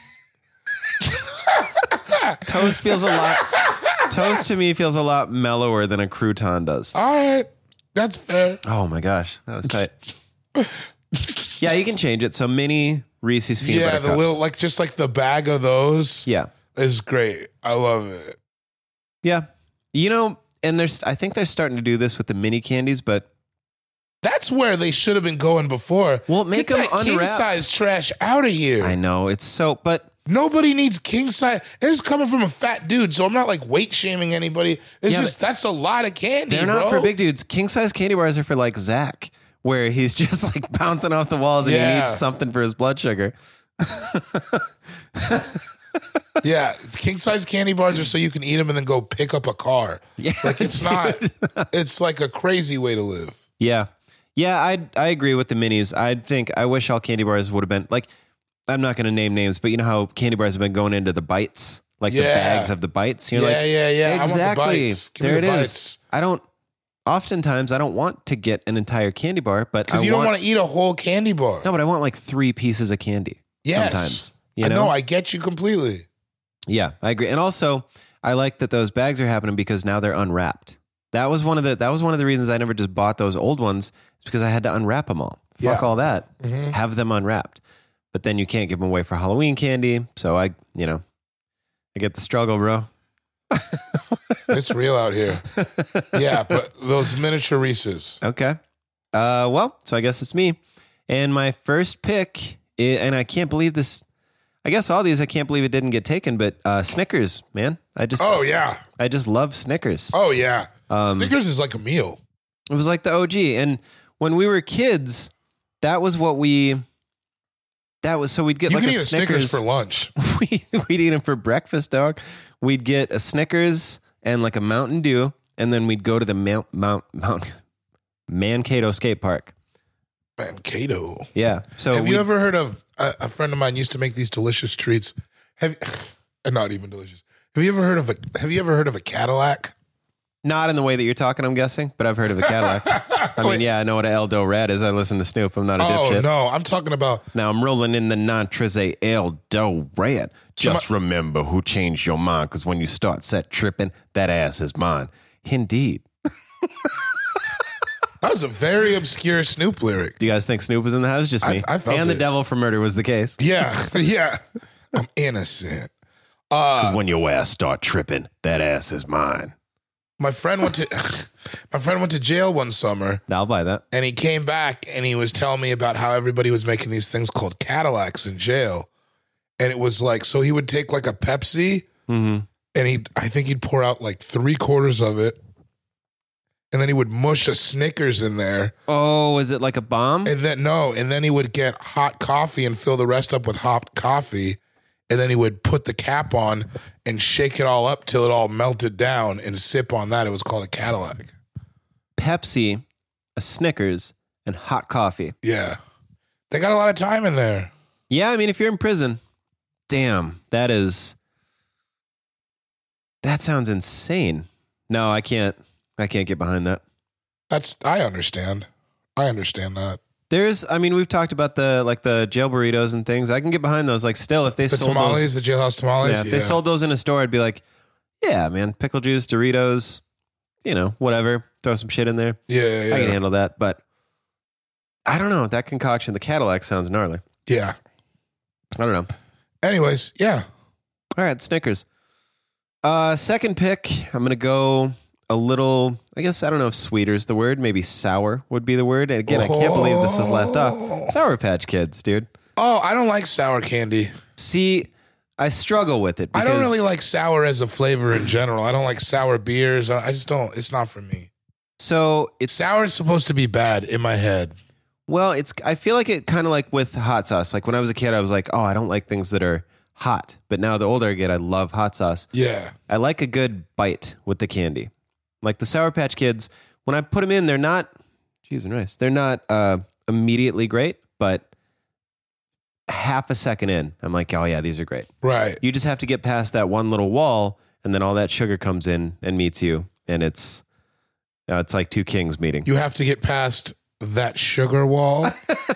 Toast feels a lot. Toast to me feels a lot mellower than a crouton does. All right, that's fair. Oh my gosh, that was tight. Yeah, you can change it. So mini Reese's peanut Yeah, butter the cups. little like just like the bag of those. Yeah, is great. I love it. yeah. You know, and there's. I think they're starting to do this with the mini candies, but That's where they should have been going before. Well, make Get them that king unwrapped. size trash out of here. I know it's so. But Nobody needs king size. This is coming from a fat dude, so I'm not like weight shaming anybody. It's Yeah, just that's a lot of candy. they're not bro. for big dudes. King size candy bars are for like Zach, where he's just like bouncing off the walls and he Yeah. needs something for his blood sugar. Yeah, king size candy bars are so you can eat them and then go pick up a car. Yeah, Like it's not. It's like a crazy way to live. Yeah. Yeah, I I agree with the minis. I think I wish all candy bars would have been like, I'm not going to name names, but you know how candy bars have been going into the bites, like the Yeah. bags of the bites. You're Yeah, like, yeah, yeah. I want the Exactly. bites. Give me there the it is. bites. I don't. Oftentimes, I don't want to get an entire candy bar, but I Because you don't want, want to eat a whole candy bar. No, but I want like three pieces of candy. Yes. Sometimes, you I know. know. I get you completely. Yeah, I agree. And also, I like that those bags are happening because now they're unwrapped. That was one of the that was one of the reasons I never just bought those old ones. It's because I had to unwrap them all. Fuck Yeah. all that. Mhm. Have them unwrapped. But then you can't give them away for Halloween candy. So I, you know, I get the struggle, bro. It's real out here. Yeah, but those miniature Reese's. Okay. Uh, well, so I guess it's me. And my first pick, i- and I can't believe this. I guess all these, I can't believe it didn't get taken, but uh, Snickers, man. I just, Oh yeah. I just love Snickers. Oh yeah. Um, Snickers is like a meal. It was like the O G. And when we were kids, that was what we, that was, so we'd get You like can a eat a Snickers Snickers. for lunch. we, we'd eat them for breakfast, dog. We'd get a Snickers and like a Mountain Dew, and then we'd go to the Mount, Mount, Mount Mankato skate park. Mankato. Yeah. So Have we, you ever heard of a, a friend of mine used to make these delicious treats? Have not even delicious. Have you ever heard of a Have you ever heard of a Cadillac? not in the way that you're talking, I'm guessing, but I've heard of a Cadillac. I mean, yeah, I know what an Eldo Red is. I listen to Snoop. I'm not a Oh dipshit. no, I'm talking about Now I'm rolling in the Nantreze Eldo Red. Just remember who changed your mind, because when you start set tripping, that ass is mine. Indeed. that was a very obscure Snoop lyric. Do you guys think Snoop was in the house? Just I- me. I felt and the it. devil for murder was the case. Yeah, yeah. I'm innocent. Because when your ass start tripping, that ass is mine. My friend went to my friend went to jail one summer, I'll buy that. and he came back and he was telling me about how everybody was making these things called Cadillacs in jail, and it was like so he would take like a Pepsi, Mm-hmm. and he I think he'd pour out like three quarters of it, and then he would mush a Snickers in there, Oh, is it like a bomb? and then no, and then he would get hot coffee and fill the rest up with hot coffee. And then he would put the cap on and shake it all up till it all melted down and sip on that. It was called a Cadillac. Pepsi, a Snickers, and hot coffee. Yeah. They got a lot of time in there. Yeah, I mean, if you're in prison, Damn, that is. That sounds insane. No, I can't. I can't get behind that. That's I understand. I understand that. There's, I mean, we've talked about the like the jail burritos and things. I can get behind those. Like, still, if they The sold tamales, those, the jailhouse tamales. yeah, if Yeah, they sold those in a store, I'd be like, yeah, man, pickle juice, Doritos, you know, whatever. Throw some shit in there. yeah, yeah, yeah. I can handle that. But I don't know. That concoction, the Cadillac, sounds gnarly. Yeah. I don't know. Anyways, yeah. All right, Snickers. Uh, second pick, I'm gonna go a little. I guess I don't know if sweeter is the word. Maybe sour would be the word. And again, I can't believe this is left off. Sour Patch Kids, dude. Oh, I don't like sour candy. See, I struggle with it. I Because don't really like sour as a flavor in general. I don't like sour beers. I I just don't. It's not for me. So it's Sour is supposed to be bad in my head. well, it's. I feel like it kind of like with hot sauce. Like when I was a kid, I was like, oh, I don't like things that are hot. But now the older I get, I love hot sauce. Yeah. I like a good bite with the candy. Like the Sour Patch Kids, when I put them in, they're not, cheese and rice, they're not uh, immediately great, but half a second in, I'm like, oh yeah, these are great. Right. You just have to get past that one little wall, and then all that sugar comes in and meets you, and it's uh, it's like two kings meeting. You have to get past that sugar wall.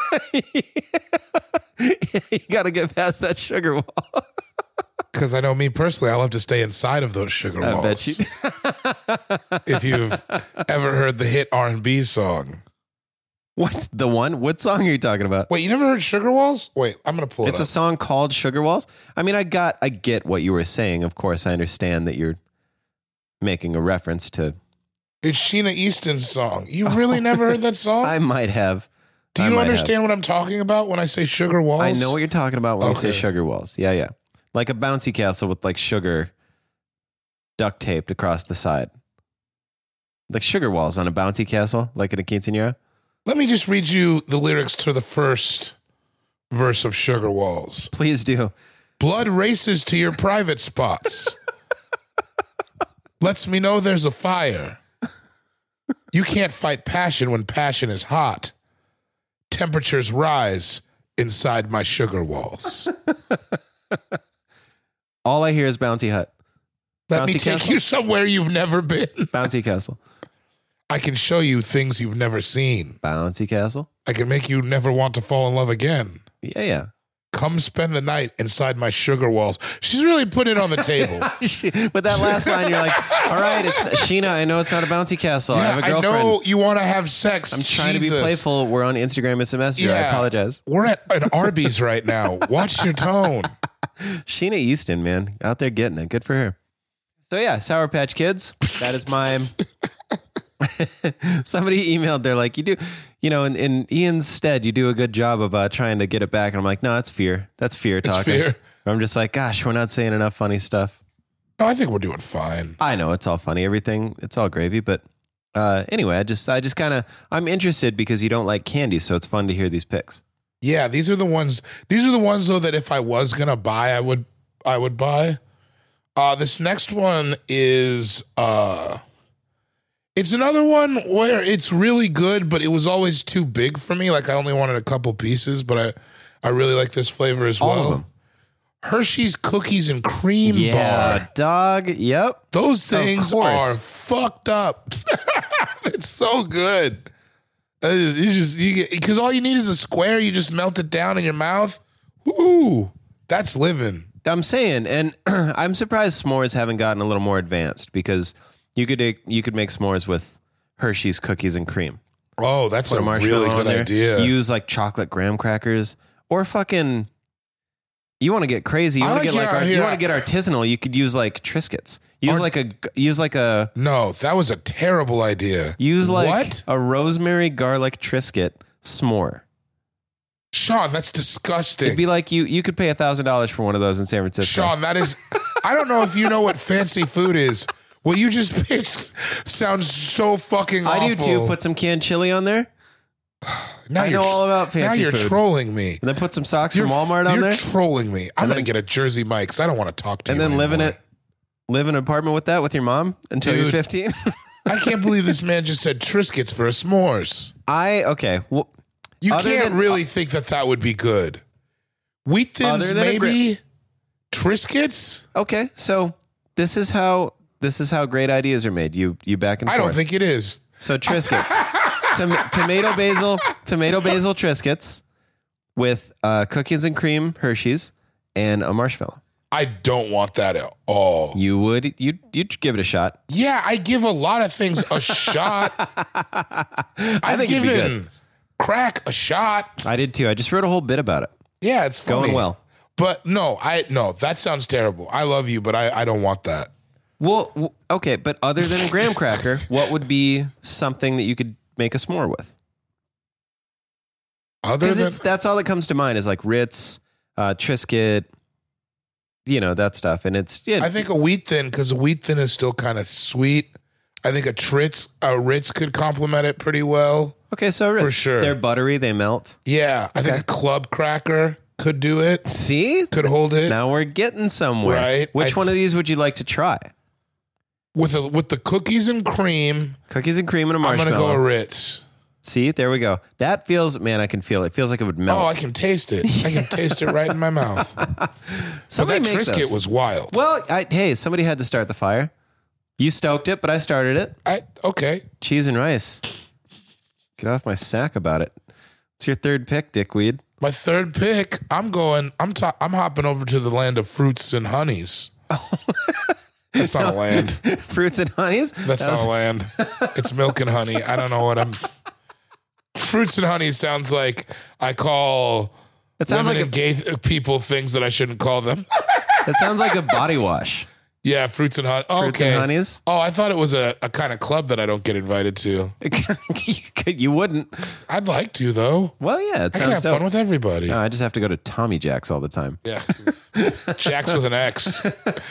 You got to get past that sugar wall. Because I know me personally, I love to stay inside of those sugar I walls. bet you. If you've ever heard the hit R and B song. What? The one? What song are you talking about? Wait, you never heard Sugar Walls? Wait, I'm going to pull it It's up. a song called Sugar Walls. I mean, I got, I get what you were saying. Of course, I understand that you're making a reference to. It's Sheena Easton's song. You really never heard that song? I might have. Do I you might understand what I'm talking about when I say Sugar Walls? have. I know what you're talking about when you say Okay. Sugar Walls. Yeah, yeah. Like a bouncy castle with like sugar duct taped across the side. Like sugar walls on a bouncy castle, like at a quinceañera. Let me just read you the lyrics to the first verse of Sugar Walls. Please do. Blood races to your private spots. Lets me know there's a fire. You can't fight passion when passion is hot. Temperatures rise inside my sugar walls. All I hear is Bouncy Hut. Let me Bouncy take castle? you somewhere you've never been. Bouncy Castle. I can show you things you've never seen. Bouncy Castle. I can make you never want to fall in love again. Yeah, yeah. Come spend the night inside my sugar walls. She's really put it on the table. With that last line, you're like, all right, it's Sheena. I know it's not a bouncy castle. I Yeah, have a I girlfriend. know you want to have sex. I'm trying to Jesus. be playful. We're on Instagram. It's a messenger. I Yeah. apologize. We're at an Arby's right now. Watch your tone. Sheena Easton, man, out there getting it. Good for her. So yeah, Sour Patch Kids. That is my. Somebody emailed. They're like, you do, you know, in, in Ian's stead, you do a good job of uh, trying to get it back. And I'm like, no, that's fear. That's fear talking. fear. I'm just like, gosh, we're not saying enough funny stuff. No, I think we're doing fine. I know it's all funny, everything, it's all gravy, but uh, anyway, I just, I just kind of, I'm interested because you don't like candy, so it's fun to hear these picks. Yeah, these are the ones. These are the ones though that if I was gonna buy, I would. I would buy. Uh, this next one is. Uh, it's another one where it's really good, but it was always too big for me. Like I only wanted a couple pieces, but I, I really like this flavor as All well. of them. Hershey's Cookies and Cream Yeah, Bar. dog. Yep. Those things course. are fucked up. It's so good. It's just, you just you get because all you need is a square. You just melt it down in your mouth. Ooh, that's living. I'm saying, and I'm surprised s'mores haven't gotten a little more advanced because you could you could make s'mores with Hershey's cookies and cream. Oh, that's Put a a marshmallow really on good there. idea. Use like chocolate graham crackers or fucking. You want to get crazy? You I want to like get like your- art- you here, want to get artisanal? You could use like Triscuits. Use Art- like a use like a no, that was a terrible idea. use like what? a rosemary garlic Triscuit s'more. Sean, that's disgusting. It'd be like you you could pay a thousand dollars for one of those in San Francisco. Sean, that is. I don't know if you know what fancy food is. What you just pitched sounds so fucking awful. I do too. Put some canned chili on there, now I you're know tr- all about fancy Now you're food. trolling me. and then put some socks You're, from Walmart on you're there, trolling me. I'm And going to then- get a Jersey Mike because I don't want to talk to and you then live in anymore. it. Live in an apartment with that with your mom until you're Dude. fifteen. I can't believe this man just said Triscuits for a s'mores. I okay. Well, You Other can't than- really think that that would be good. Wheat thins, Other than a maybe. Triscuits? Okay, so this is how this is how great ideas are made. You you back and I forth. don't think it is. So Triscuits, Tom- tomato basil, tomato basil Triscuits with uh, cookies and cream Hershey's and a marshmallow. I don't want that at all. You would you you'd give it a shot. Yeah, I give a lot of things a shot. I've think it'd be given crack a shot. I did too. I just wrote a whole bit about it. Yeah, it's funny. Going well. But no, I no, that sounds terrible. I love you, but I, I don't want that. Well, w- okay, but other than a graham cracker, what would be something that you could make a s'more with? Other Because than it's that's all that comes to mind is like Ritz, uh, Triscuit, you know, that stuff. And it's yeah. I think a wheat thin, because a wheat thin is still kind of sweet. I think a Tritz, a Ritz could complement it pretty well. Okay, so Ritz, For sure. they're buttery, they melt. Yeah, I think a club cracker could do it. See? Could hold it. Now we're getting somewhere. Right. Which I- one of these would you like to try? With a, with the cookies and cream, Cookies and cream and a I'm marshmallow. going to go a Ritz. See, there we go. That feels, man, I can feel it. It feels like it would melt. Oh, I can taste it. I can taste it right in my mouth. But Somebody that make Triscuit those. was wild. Well, I, hey, somebody had to start the fire. You stoked it, but I started it. I okay. Cheese and rice. Get off my sack about it. It's your third pick, dickweed. My third pick, I'm going, I'm ta- I'm hopping over to the land of fruits and honeys. That's not a land. Fruits and honeys? That's That was- not a land. It's milk and honey. I don't know what I'm. Fruits and honey sounds like I call It sounds women like and a, gay people things that I shouldn't call them. it sounds like a body wash. Yeah, fruits and honey. Fruits Okay. and honeys? Oh, I thought it was a, a kind of club that I don't get invited to. you, could- you wouldn't. I'd like to though. Well, yeah, it I can sounds have dope. fun with everybody. No, I just have to go to Tommy Jack's all the time. Yeah, Jack's with an X.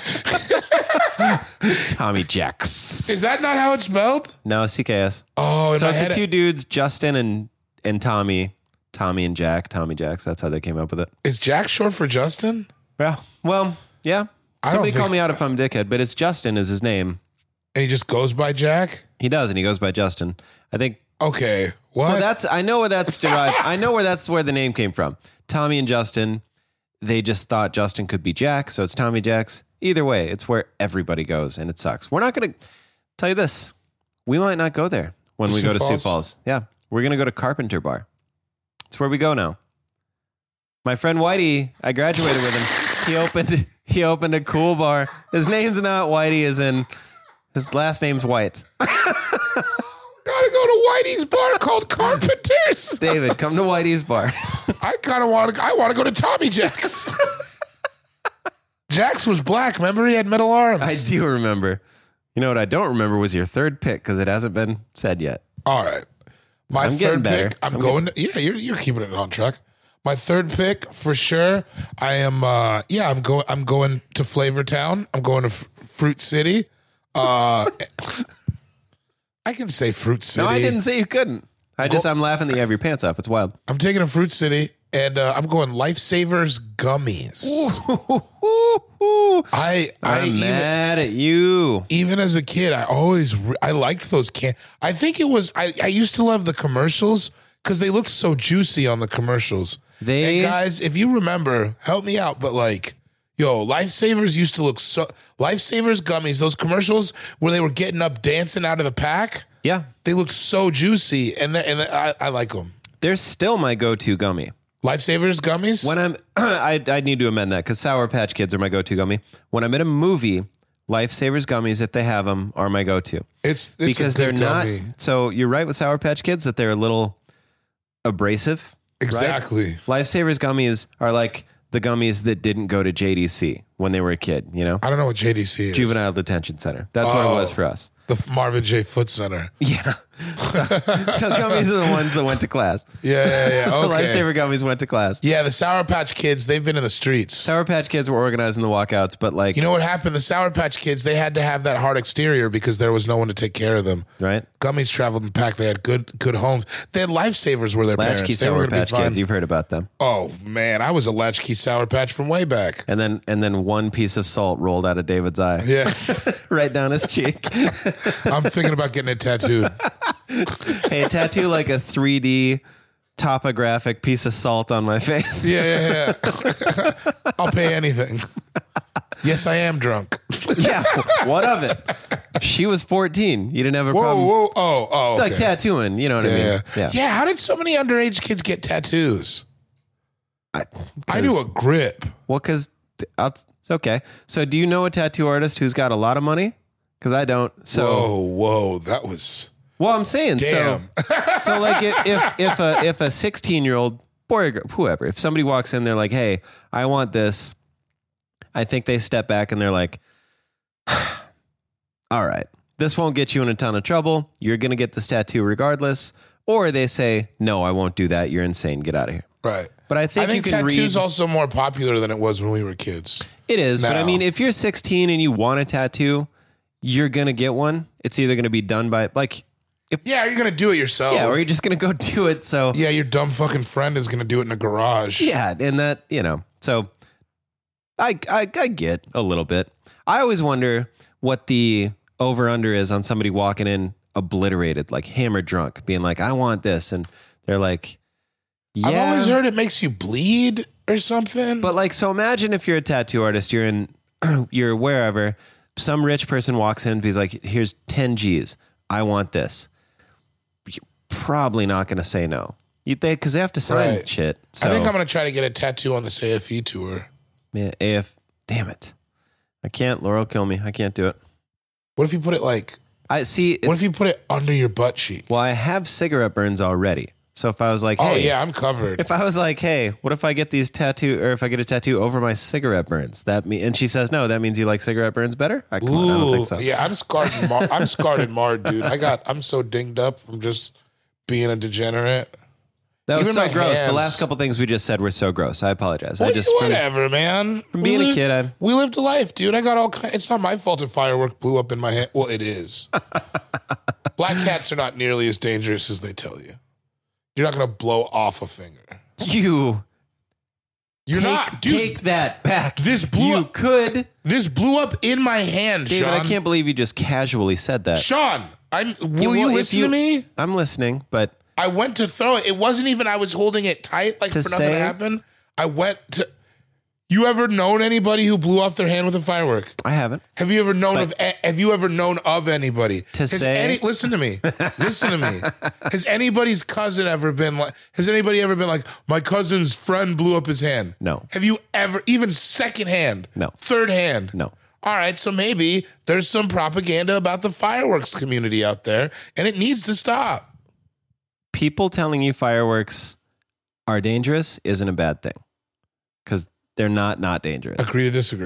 Tommy Jack's. Is that not how it's spelled? No, C K S. Oh, in So my it's the head, two dudes, Justin and and Tommy, Tommy and Jack, Tommy Jacks. That's how they came up with it. is Jack short for Justin? Yeah. Well, yeah. I don't Somebody call think- me out if I'm a dickhead, but it's Justin is his name. And he just goes by Jack? He does, and he goes by Justin. I think. Okay. What? Well, that's. I know where that's derived. I know where that's where the name came from. Tommy and Justin. They just thought Justin could be Jack, so it's Tommy Jacks. Either way, it's where everybody goes, and it sucks. We're not going to tell you this. We might not go there when we Sioux go to Sioux Falls? Falls. Yeah, we're going to go to Carpenter Bar. It's where we go now. My friend Whitey, I graduated with him. He opened. He opened a cool bar. His name's not Whitey, as in his last name's White. Gotta go to Whitey's bar called Carpenters. David, come to Whitey's bar. I kind of want to. I want to go to Tommy Jack's. Jack's was black. Remember, he had metal arms. I do remember. You know what I don't remember was your third pick because it hasn't been said yet. All right, my I'm getting third better. pick. I'm, I'm going. To, yeah, you're you're keeping it on track. My third pick for sure. I am. Uh, yeah, I'm going. I'm going to Flavor Town. I'm going to F- Fruit City. Uh, I can say Fruit City. No, I didn't say you couldn't. I just, I'm laughing that you have your pants off. It's wild. I'm taking a Fruit City, and uh, I'm going Lifesavers gummies. I I I'm even, mad at you. even as a kid, I always re- I liked those can. I think it was I, I used to love the commercials because they looked so juicy on the commercials. They- and guys, if you remember, help me out. But like, yo, Lifesavers used to look so. Lifesavers gummies, those commercials where they were getting up dancing out of the pack. Yeah. They looked so juicy, and th- and th- I, I like them. They're still my go-to gummy. Lifesavers gummies. When I'm, I, I need to amend that because Sour Patch Kids are my go-to gummy. When I'm in a movie, Lifesavers gummies, if they have them, are my go-to. it's, it's because a they're good not. gummy. So you're right with Sour Patch Kids that they're a little abrasive. right? Exactly. Lifesavers gummies are like the gummies that didn't go to J D C when they were a kid, you know? I don't know what J D C is. Juvenile Detention Center. That's what it Oh. was for us. The Marvin J. Foot Center. Yeah. So gummies are the ones that went to class. Yeah, yeah, yeah. The Okay. Lifesaver gummies went to class. Yeah, the Sour Patch Kids, they've been in the streets. Sour Patch Kids were organizing the walkouts, but like, You know what happened? The Sour Patch Kids, they had to have that hard exterior because there was no one to take care of them. right? Gummies traveled in pack. They had good good homes. They had Lifesavers were their Latchkey parents. They were Sour going to be Patch fun. Kids. You've heard about them. Oh, man. I was a Latchkey Sour Patch from way back. And then, and then one piece of salt rolled out of David's eye, Yeah. right down his cheek. I'm thinking about getting it tattooed. Hey, tattoo like a three D topographic piece of salt on my face. Yeah, yeah, yeah. I'll pay anything. Yes, I am drunk. Yeah, what of it? She was fourteen. You didn't have a Whoa, problem. whoa, oh, oh, okay. Like tattooing, you know what yeah, I mean? yeah. Yeah. yeah. How did so many underage kids get tattoos? I, I knew a grip. Well, because it's okay. So, do you know a tattoo artist who's got a lot of money? Because I don't. So, whoa, whoa, that was. Well, I'm saying Damn. so. So, like, if if if a if a sixteen year old boy or girl, whoever, if somebody walks in, they're like, "Hey, I want this." I think they step back and they're like, "All right, this won't get you in a ton of trouble. You're gonna get this tattoo regardless." Or they say, "No, I won't do that. You're insane. Get out of here." Right. But I think, I think you can tattoos read. Also more popular than it was when we were kids. It is, but I now. mean, if you're sixteen and you want a tattoo, you're gonna get one. It's either gonna be done by like, Yeah, you're gonna do it yourself. yeah, or you're just gonna go do it. So yeah, your dumb fucking friend is gonna do it in a garage. yeah, and that you know, so I I, I get a little bit. I always wonder what the over under is on somebody walking in obliterated, like hammered drunk, being like, "I want this," and they're like, "Yeah." I've always heard it makes you bleed or something. But like, so imagine if you're a tattoo artist, you're in, you're wherever, some rich person walks in, he's like, "Here's ten G's. I want this." You're probably not going to say no. You they because they have to sign Right. shit. So, I think I'm gonna try to get a tattoo on this A F E tour. man, A F, damn it, I can't. Laurel, kill me. I can't do it. What if you put it like? I see. What It's, if you put it under your butt cheek? well, I have cigarette burns already. So if I was like, Oh hey, yeah, I'm covered. if I was like, hey, what if I get these tattoo, or if I get a tattoo over my cigarette burns? That me, and she says no. That means you like cigarette burns better. I, come on, I don't think so. Yeah, I'm scarred. And mar- I'm scarred and marred, dude. I got. I'm so dinged up from just being a degenerate. That was Even so my gross. The hands. last couple things we just said were so gross. I apologize. I What- just from- whatever, man. from We being a lived- kid, I- we lived a life, dude. I got all. Kind, it's not my fault if firework blew up in my hand. Well, it is. Black cats are not nearly as dangerous as they tell you. You're not going to blow off a finger. you You're take, not, dude. take that back. This blew you up- could, This blew up in my hand, David. Sean. I can't believe you just casually said that. Sean, I'm. Will well, you if listen to me? I'm listening, but I went to throw it. It wasn't even I was holding it tight, like To for nothing say- to happen. I went to. You ever known anybody who blew off their hand with a firework? I haven't. Have you ever known But- of? a- Have you ever known of anybody? To Has say- any, listen to me. Listen to me. Has anybody's cousin ever been like? Has anybody ever been like, my cousin's friend blew up his hand? No. Have you ever, even second hand? No. Third hand? No. All right, so maybe there's some propaganda about the fireworks community out there, and it needs to stop. People telling you fireworks are dangerous isn't a bad thing, because they're not not dangerous. Agree to disagree.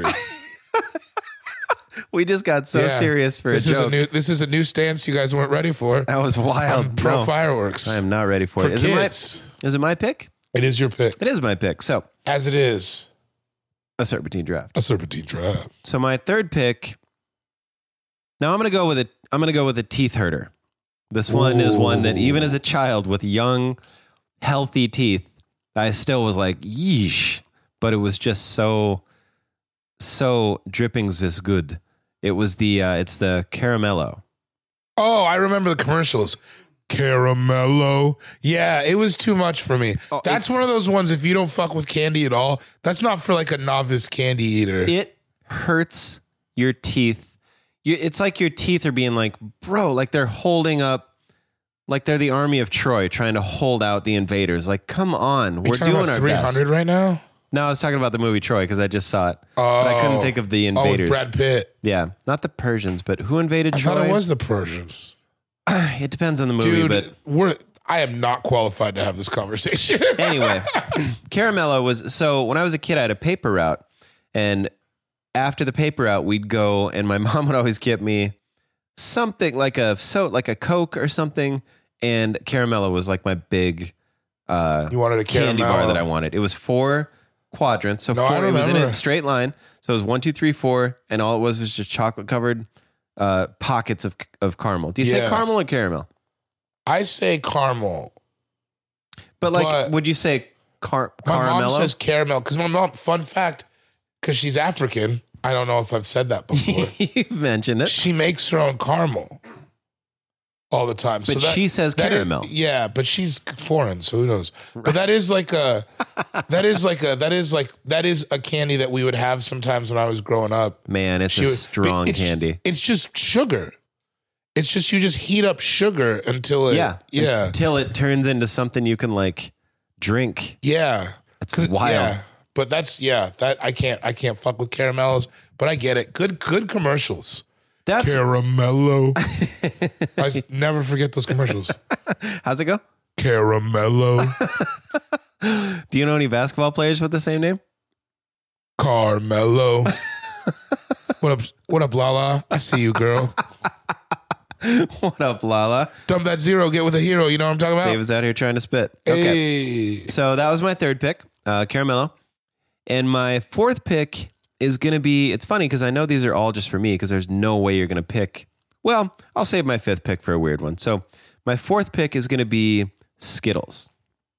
We just got so Yeah. serious for this a is joke. a new. This is a new stance you guys weren't ready for. that was wild. I'm pro No, fireworks. I am not ready for, for it. Is it kids. my is it my pick? It is your pick, It is my pick. So as it is a serpentine draft. a serpentine draft. So my third pick. Now I'm gonna go with it. I'm gonna go with a teeth hurter. This one is one that even as a child with young, healthy teeth, I still was like, yeesh. But it was just so, so drippings was good. It was the uh, it's the caramello. Oh, I remember the commercials. Caramello. Yeah, it was too much for me. Oh, That's it's- one of those ones, if you don't fuck with candy at all, that's not for like a novice candy eater. It hurts your teeth. You, it's like your teeth are being like, bro, like they're holding up, like they're the army of Troy trying to hold out the invaders. Like, come on, Are you we're talking doing about our three best. hundred right now? No, I was talking about the movie Troy because I just saw it, Oh, but I couldn't think of the Oh, invaders. with Brad Pitt. Yeah, not the Persians, but who invaded I Troy? thought it was the Persians. It depends on the movie, Dude, but we're I am not qualified to have this conversation. anyway, Caramello was so when I was a kid, I had a paper route, and after the paper route, we'd go, and my mom would always get me something like a so like a Coke or something, and Caramello was like my big uh, You wanted a candy bar Caramello. that I wanted. It was four quadrants, so No, I four. It was in a remember. straight line, so it was one, two, three, four, and all it was was just chocolate covered uh, pockets of of caramel. Do you say Yeah. caramel or caramel? I say caramel. But like, But- would you say car- My caramello? mom says caramel because my mom, fun fact, because she's African. I don't know if I've said that before. You've mentioned it. She makes her own caramel. all the time. But that, she says that is- caramel. yeah, but she's foreign, so who knows? But that is like a, that is like a, that is like that is a candy that we would have sometimes when I was growing up. Man, it's She a was- strong it's, candy. It's just sugar. It's just you just heat up sugar until it, Yeah. yeah, Until it turns into something you can like drink. yeah. It's 'Cause- wild. Yeah. But that's yeah. That I can't I can't fuck with caramels. But I get it. Good good commercials. That's Caramello. I s- never forget those commercials. how's it go? Caramello. Do you know any basketball players with the same name? Carmelo. What up? What up, Lala? I see you, girl. What up, Lala? Dump that zero. Get with a hero. You know what I'm talking about? Dave is out here trying to spit. Okay. Hey. So that was my third pick, uh, Caramello. And my fourth pick is going to be, it's funny because I know these are all just for me because there's no way you're going to pick. Well, I'll save my fifth pick for a weird one. So my fourth pick is going to be Skittles.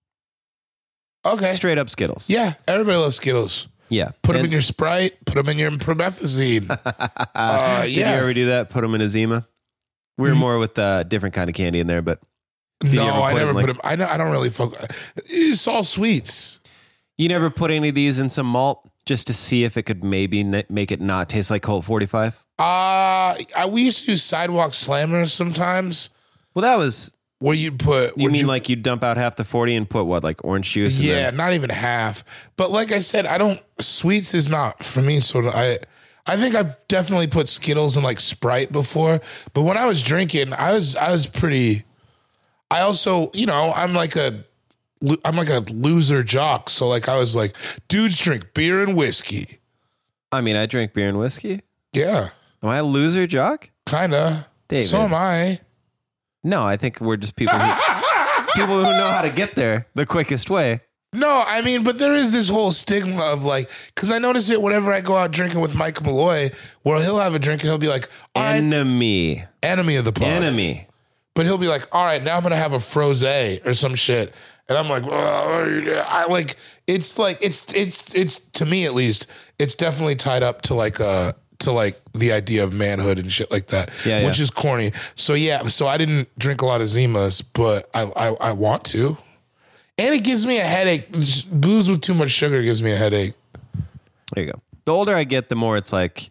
Okay. Straight up Skittles. Yeah, everybody loves Skittles. Yeah. Put them And in your Sprite. Put them in your promethazine. uh, Did yeah. you ever do that? Put them in a Zima? We were more with a different kind of candy in there, but did no, you ever I put never them, like- put them. I, know, I don't really fuck. It's all sweets. you never put any of these in some malt just to see if it could maybe n- make it not taste like Colt forty-five? Uh, I, we used to do sidewalk slammers sometimes Well, that was, where you'd put. you would mean like you dump out half the forty and put what, like orange juice? and Yeah, then- not even half. But like I said, I don't. Sweets is not for me. So I, I think I've definitely put Skittles in like Sprite before. But when I was drinking, I was I was pretty. I also, you know, I'm like a, I'm like a loser jock. So like I was like, dudes drink beer and whiskey. I mean, I drink beer and whiskey. Yeah, Am I a loser jock? kinda. David. So am I. No, I think we're just people who, people who know how to get there the quickest way. No, I mean, but there is this whole stigma of like, because I notice it whenever I go out drinking with Mike Malloy, where he'll have a drink and he'll be like, all right, Enemy. enemy of the pod. Enemy. But he'll be like, all right, now I'm going to have a frosé or some shit. And I'm like, well, I like, it's like, it's, it's, it's, to me at least, it's definitely tied up to like, uh, to like the idea of manhood and shit like that, Yeah, which yeah. is corny. So yeah, so I didn't drink a lot of Zimas, but I, I, I want to. And it gives me a headache. Just booze with too much sugar gives me a headache. There you go. The older I get, the more it's like,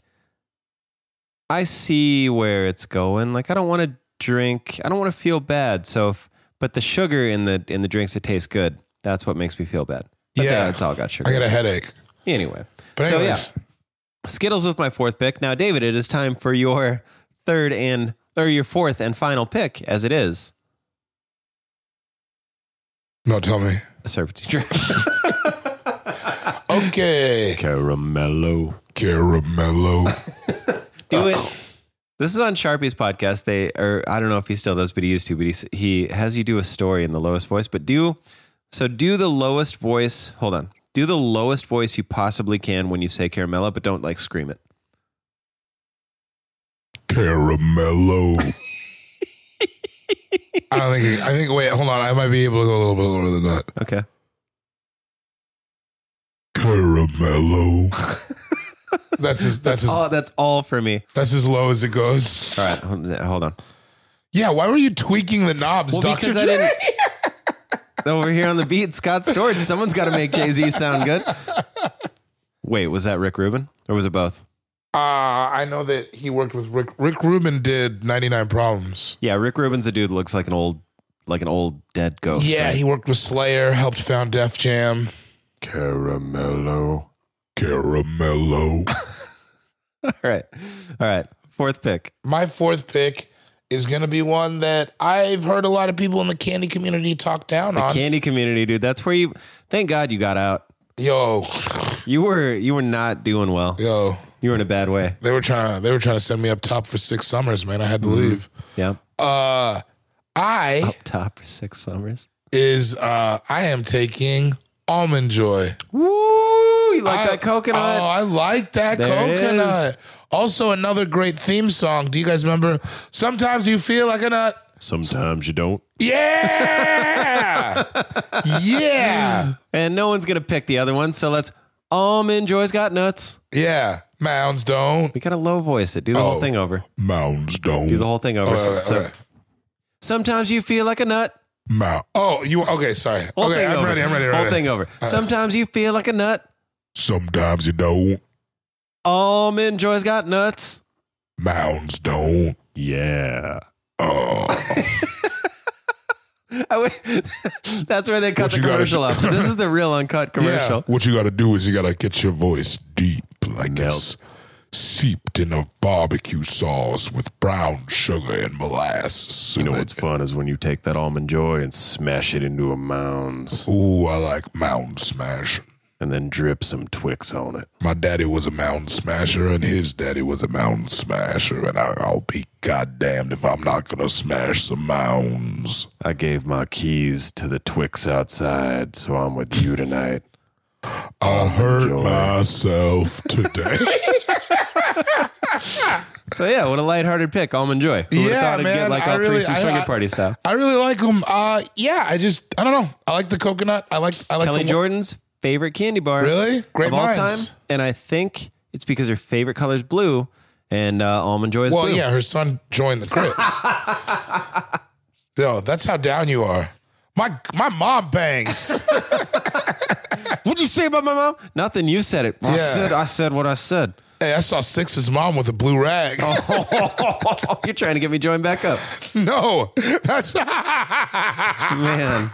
I see where it's going. Like, I don't want to drink. I don't want to feel bad. So, if, but the sugar in the in the drinks that taste good, that's what makes me feel bad. But Yeah. yeah, it's all got sugar. I got a headache. Anyway, But so anyways, yeah, Skittles with my fourth pick. Now, David, it is time for your third and or your fourth and final pick, as it is no, tell me. a serpentine drink. Okay. Caramello. Caramello. Do it. This is on Sharpie's podcast. They, or I don't know if he still does, but he used to. But he he has you do a story in the lowest voice. But do so. Do the lowest voice. Hold on. Do the lowest voice you possibly can when you say caramello, but don't like scream it. Caramello. I don't think. I think. Wait, hold on. I might be able to go a little bit lower than that. Okay. Caramello. That's as that's as Oh, that's all for me. that's as low as it goes. All right, hold hold on. Yeah. Why were you tweaking the knobs, Well, Doctor because I Dre? didn't. Over here on the beat, Scott Storch. Someone's got to make Jay-Z sound good. Wait, was that Rick Rubin or was it both? Uh, I know that he worked with Rick. Rick Rubin did ninety-nine Problems. Yeah, Rick Rubin's a dude that looks like an old, like an old dead ghost. Yeah, right? he worked with Slayer, helped found Def Jam. Caramello. Caramello. All right, all right. Fourth pick. My fourth pick is going to be one that I've heard a lot of people in the candy community talk down The on. candy community, dude. That's where you. Thank God you got out. Yo, You were you were not doing well. yo, You were in a bad way. they were trying to they were trying to send me up top for six summers, man. I had to leave. Yeah. Uh, I Up top for six summers. is uh I am taking Almond Joy. Woo! You like I- that coconut? Oh, I like that There it coconut. Also, another great theme song. Do you guys remember? Sometimes you feel like a nut. Sometimes you don't. Yeah, yeah, And no one's gonna pick the other one. So let's. Almond Joy's got nuts. yeah. Mounds don't. We gotta low voice it. Do the whole Oh. thing over. Mounds don't. Do the whole thing over. Oh, So- okay, so okay. Sometimes you feel like a nut. Mouth. Oh, you okay? Sorry. Whole okay, thing I'm over. ready. I'm ready. I'm Whole ready. thing over. Sometimes you feel like a nut. Sometimes you don't. Almond Joy's got nuts. Mounds don't. Yeah. Oh. I wait, that's where they cut What the you gotta commercial do- off. This is the real uncut commercial. Yeah. What you got to do is you got to get your voice deep, like Melt. it's seeped in a barbecue sauce with brown sugar and molasses. You know what's fun is when you take that Almond Joy and smash it into a mounds Ooh, I like mound smashing. and then drip some Twix on it. My daddy was a mountain smasher, and his daddy was a mountain smasher, and I, I'll be goddamned if I'm not gonna smash some mounds. I gave my keys to the Twix outside, so I'm with you tonight. I hurt Joy. myself today. So yeah, what a lighthearted pick, Almond Joy. Who would have Yeah, thought it'd man, get like I all really- threesome I- swinger I- party style? I really like them. Uh, yeah, I just I don't know. I like the coconut. I like I like Kelly the Jordan's favorite candy bar. Really? Great of all minds. time. And I think it's because her favorite color is blue and uh, Almond Joy is Well, blue. yeah, her son joined the Crips. Yo, that's how down you are. My my mom bangs. What'd you say about my mom? Nothing. You said it. I Yeah. said I said what I said. Hey, I saw Six's mom with a blue rag. Oh. You're trying to get me joined back up. No, that's Man.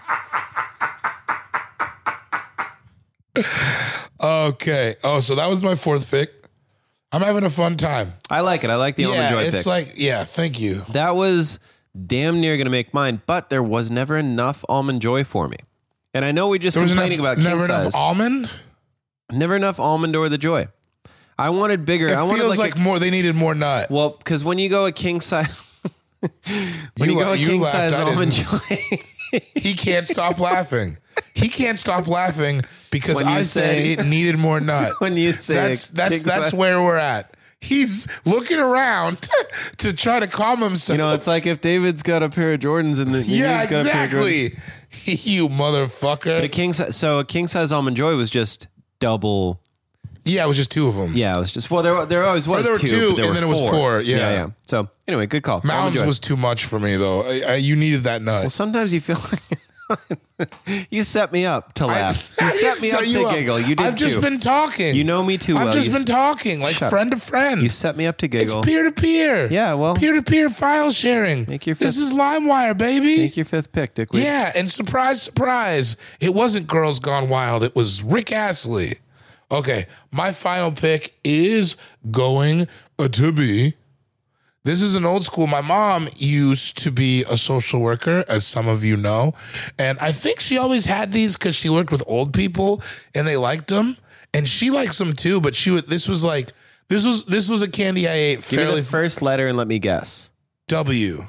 okay. Oh, so that was my fourth pick. I'm having a fun time. I like it. I like the Almond yeah, Joy it's pick. like yeah. Thank you. That was damn near going to make mine, but there was never enough Almond Joy for me. And I know we just There was complaining enough, about king never size. enough almond. never enough Almond or the Joy. I wanted bigger. It I wanted feels like, like, a, more. They needed more nut. well, because when you go a king size, when You you, go la- a you king laughed, size I Almond didn't. Joy, He can't stop laughing. He can't stop laughing because When you I said say- it needed more nut. when you say that's a that's king that's size- where we're at. He's looking around to try to calm himself. you know, it's like if David's got a pair of Jordans and the yeah, Union's got a pair of Jordans. exactly. You motherfucker. But a king size, so a king size Almond Joy was just double. Yeah, it was just two of them. Yeah, it was just well, there there always was there were two, two, but there and were then it was four, yeah. yeah, yeah. So anyway, good call. Almond Mounds Joy. was too much for me though. I, I, you needed that nut. Well, sometimes you feel like you set me up to laugh. I you set didn't me up set you to giggle. You did I've just too. been talking. You know me too I've well. just You been s- talking like Shut friend to friend. You set me up to It's giggle. peer to peer. Yeah, well- peer to peer file sharing. Make your this fifth- is LimeWire, baby. Make your fifth pick, Dickweed. Yeah, and surprise, surprise, it wasn't Girls Gone Wild. It was Rick Astley. Okay, my final pick is going to be. This is an old school. My mom used to be a social worker, as some of you know. And I think she always had these because she worked with old people and they liked them. And she likes them too, but she would, this was like, this was, this was a candy I ate Give me fairly the first letter and let me guess. W.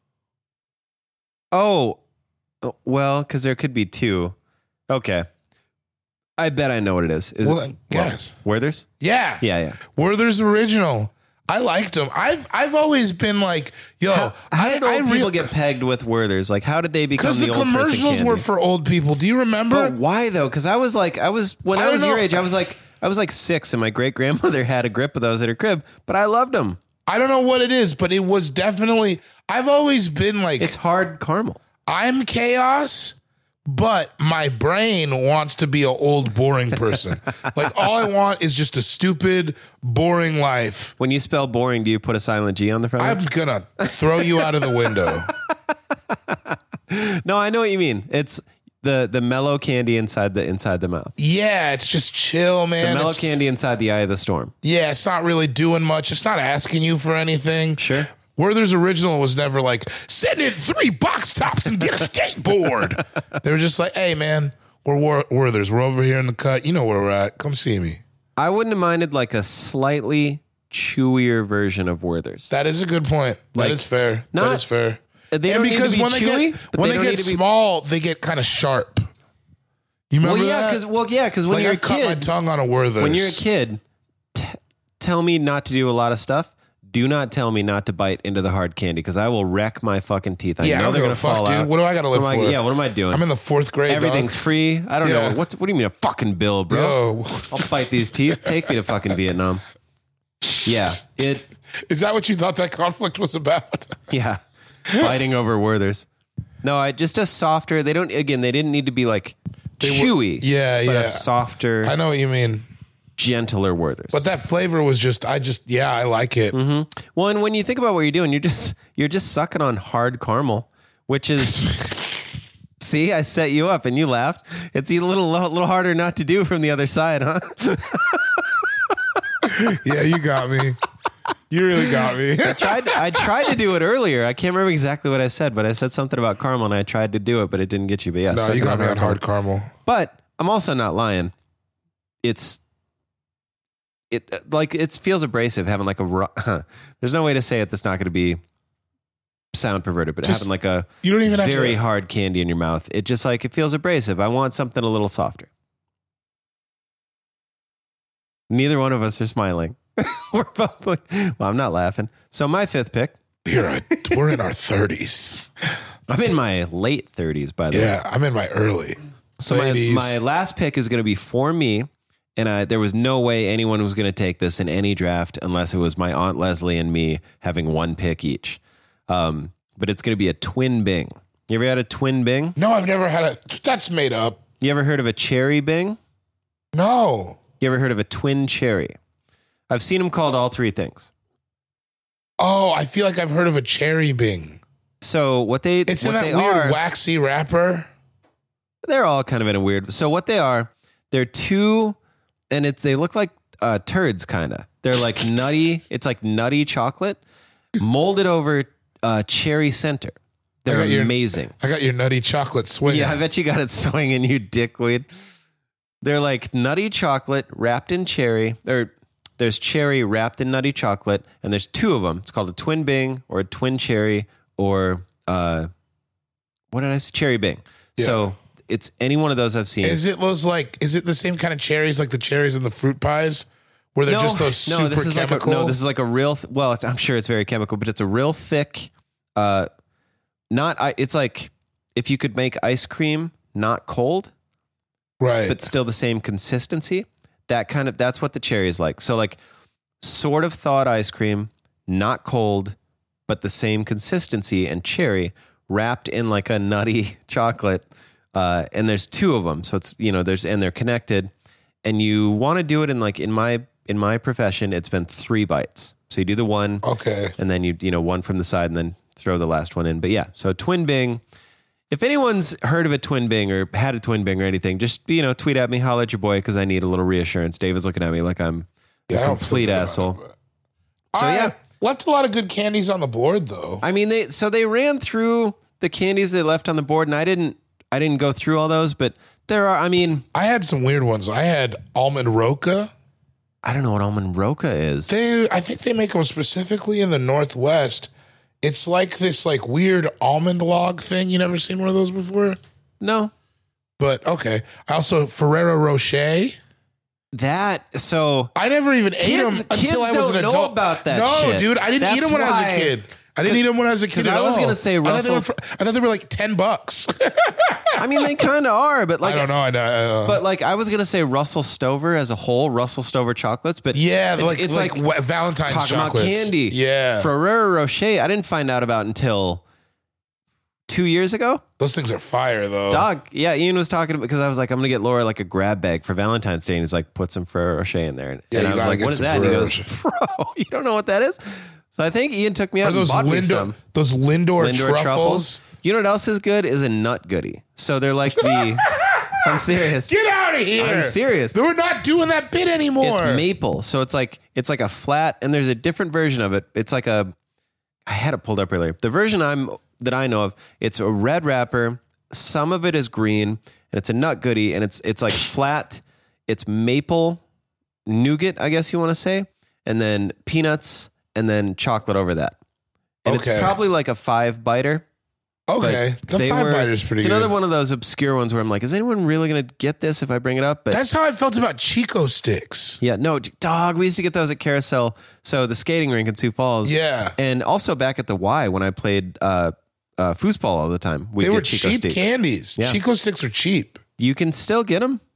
Oh, oh, well, because there could be two. Okay. I bet I know what it is. Is Well, it then guess. Werther's? Yeah. Yeah, yeah. Werther's Original. I liked them. I've I've always been like, yo, How I, did I old people really get pegged with Werther's? Like, how did they become because the, the old person commercials candy? were for old people. Do you remember? But why though? Because I was like, I was when I I, don't was your know. age, I was like, I was like six, and my great grandmother had a grip of those at her crib, but I loved them. I don't know what it is, but it was definitely. I've always been like, It's hard caramel. I'm chaos, but my brain wants to be an old, boring person. Like all I want is just a stupid, boring life. When you spell boring, do you put a silent G on the front? of I'm gonna throw you out of the window. it? No, I know what you mean. It's the the mellow candy inside the inside the mouth. Yeah, it's just chill, man. The mellow It's- candy inside the eye of the storm. Yeah, it's not really doing much. It's not asking you for anything. Sure. Werther's Original was never like, send in three box tops and get a skateboard. They were just like, hey, man, we're Wor- Werther's. We're over here in the cut. You know where we're at. Come see me. I wouldn't have minded like a slightly chewier version of Werther's. That is a good point. Like, that is fair. not- that is fair. They and don't need to because be when chewy, they get, but when they they, don't get need to be- small, they get kind of sharp. You remember Well, yeah, that? because well, yeah, because when like you're I a cut my kid, tongue on a Werther's. when you're a kid, t- tell me not to do a lot of stuff. Do not tell me not to bite into the hard candy because I will wreck my fucking teeth. I Yeah, I know don't they're give gonna a fuck, fall dude. out. What do I gotta live What am I- for? Yeah, what am I doing? I'm in the fourth grade. Everything's dog. free. I don't Yeah. know. What's what do you mean a fucking bill, bro? Yo. I'll bite these teeth. Take me to fucking Vietnam. Yeah, it. Is that what you thought that conflict was about? Yeah, fighting over Werthers. No, I just a softer. They don't. Again, they didn't need to be like They were- chewy. yeah, but yeah. a softer, I know what you mean. gentler Werthers. But that flavor was just, I just, yeah, I like it. Mm-hmm. Well, and when you think about what you're doing, you're just you're just sucking on hard caramel, which is. See, I set you up and you laughed. It's a little little harder not to do from the other side, huh? Yeah, you got me. You really got me. I tried. I tried to do it earlier. I can't remember exactly what I said, but I said something about caramel, and I tried to do it, but it didn't get you. But yeah, No, you got me on hard caramel. But I'm also not lying. It's it like it feels abrasive having like a. Huh, there's no way to say it that's not going to be sound perverted, but Just- having like a You don't even have very to. hard candy in your mouth. It just like it feels abrasive. I want something a little softer. Neither one of us are smiling. We're both like, well, I'm not laughing. So my fifth pick. We're, a, we're in our thirties. I'm in my late thirties, by the way. Yeah, I'm in my early. So my, ladies. my last pick is going to be for me. And I, there was no way anyone was going to take this in any draft unless it was my Aunt Leslie and me having one pick each. Um, but it's going to be a twin Bing. You ever had a twin Bing? No, I've never had a. That's made up. You ever heard of a cherry Bing? No. You ever heard of a twin cherry? I've seen them called all three things. Oh, I feel like I've heard of a cherry Bing. So what they It's what in that they weird are, waxy wrapper. they're all kind of in a weird. So what they are, they're two, and it's they look like uh, turds, kind of. They're like nutty. It's like nutty chocolate molded over uh, cherry center. They're got your- amazing. I got your nutty chocolate swing. Yeah, I bet you got it swinging, you dickweed. They're like nutty chocolate wrapped in cherry. Or there's cherry wrapped in nutty chocolate, and there's two of them. It's called a twin Bing or a twin cherry or uh, what did I say? Cherry Bing. Yeah. So it's any one of those I've seen. Is it those like? Is it the same kind of cherries like the cherries in the fruit pies, where they're just those super no, this is chemical? like a, no, this is like a real. Th- well, it's, I'm sure it's very chemical, but it's a real thick. Uh, not I. It's like if you could make ice cream not cold, right. but still the same consistency. That kind of that's what the cherry is like. So like sort of thawed ice cream, not cold, but the same consistency and cherry wrapped in like a nutty chocolate. Uh, and there's two of them, so it's you know there's and they're connected. And you want to do it in like in my in my profession, it's been three bites. So you do the one, Okay. and then you you know one from the side, and then throw the last one in. But yeah, so twin Bing. If anyone's heard of a twin Bing or had a twin Bing or anything, just you know tweet at me, holler at your boy because I need a little reassurance. David's looking at me like I'm Yeah, I a don't feel complete good about asshole. it, but- So I yeah, left a lot of good candies on the board though. I mean they so they ran through the candies they left on the board, and I didn't I didn't go through all those, but there are. I mean, I had some weird ones. I had almond roca. I don't know what almond roca is. They, I think they make them specifically in the Northwest. It's like this like weird almond log thing. You never seen one of those before? No, But okay. I also Ferrero Rocher. that so I never even ate Kids- them until kids I was an don't know adult. about that No, shit. dude, I didn't eat That's them when I was a why- kid. I didn't eat them when I was a kid. 'cause at I was all. gonna say I thought, they Russell- were fr- I thought they were like ten bucks. I mean they kind of are, but like I don't know. I know. uh, But like I was gonna say Russell Stover as a whole, Russell Stover chocolates, but yeah, it- like it's like, like, wa- Valentine's talking about chocolates. candy. Yeah, Ferrero Rocher, I didn't find out about until two years ago. those things are fire though. Dog, yeah, Ian was talking because I was like, I'm gonna get Laura like a grab bag for Valentine's Day, and he's like, put some Ferrero Rocher in there, and, Yeah, and you I was gotta like, get what is some that? And he Ferrero goes, bro, you don't know what that is? So I think Ian took me out Are and those bought me Lindor some those Lindor, Lindor truffles? You know what else is good is a nut goodie. So they're like the. I'm serious. Get out of here! I'm serious. We're not doing that bit anymore. It's maple, so it's like it's like a flat, and there's a different version of it. It's like a, I had it pulled up earlier. The version I'm that I know of, it's a red wrapper. Some of it is green, and it's a nut goodie, and it's it's like flat. It's maple nougat, I guess you want to say, and then peanuts, and then chocolate over that. And Okay. it's probably like a five biter. Okay, But the they five were- biter's pretty It's good. another one of those obscure ones where I'm like, is anyone really going to get this if I bring it up? But That's how I felt about Chico sticks. yeah, no, dog. We used to get those at Carousel. So the skating rink in Sioux Falls. Yeah. And also back at the Y when I played uh, uh, foosball all the time. We'd They get were Chico cheap sticks. candies. Yeah. Chico sticks are cheap. You can still get them.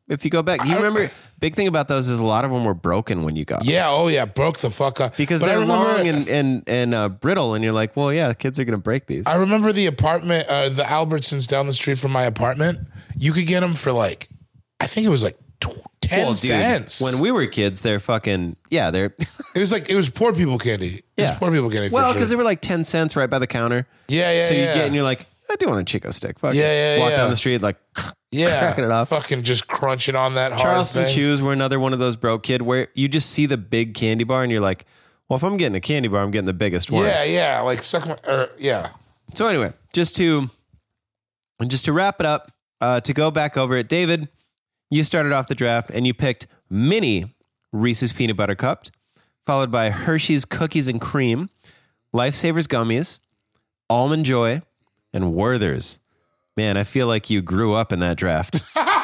if you go back. You I- remember, big thing about those is a lot of them were broken when you got them. Yeah, oh yeah, broke the fuck up. Because But I they're remember- long and and, and uh, brittle, and you're like, well, yeah, kids are going to break these. I remember the apartment, uh, the Albertsons down the street from my apartment. You could get them for like, I think it was like tw- ten Well, dude, cents. when we were kids, they're fucking, yeah, they're, it was like, it was poor people candy. It Yeah. was poor people candy. well, for because they sure. were like ten cents right by the counter. Yeah, yeah, So you yeah. get, and you're like, I do want a Chico stick. Fuck Yeah, it. yeah, Walk yeah. down the street, like, yeah, cracking it off. fucking just crunching on that hard Charleston thing. Chews were another one of those broke kid where you just see the big candy bar and you're like, well, if I'm getting a candy bar, I'm getting the biggest one. Yeah, yeah, like suck my, or, yeah. So anyway, just to and just to wrap it up, uh, to go back over it, David, you started off the draft and you picked mini Reese's Peanut Butter Cups, followed by Hershey's Cookies and Cream, Lifesavers Gummies, Almond Joy, and Werther's. Man, I feel like you grew up in that draft.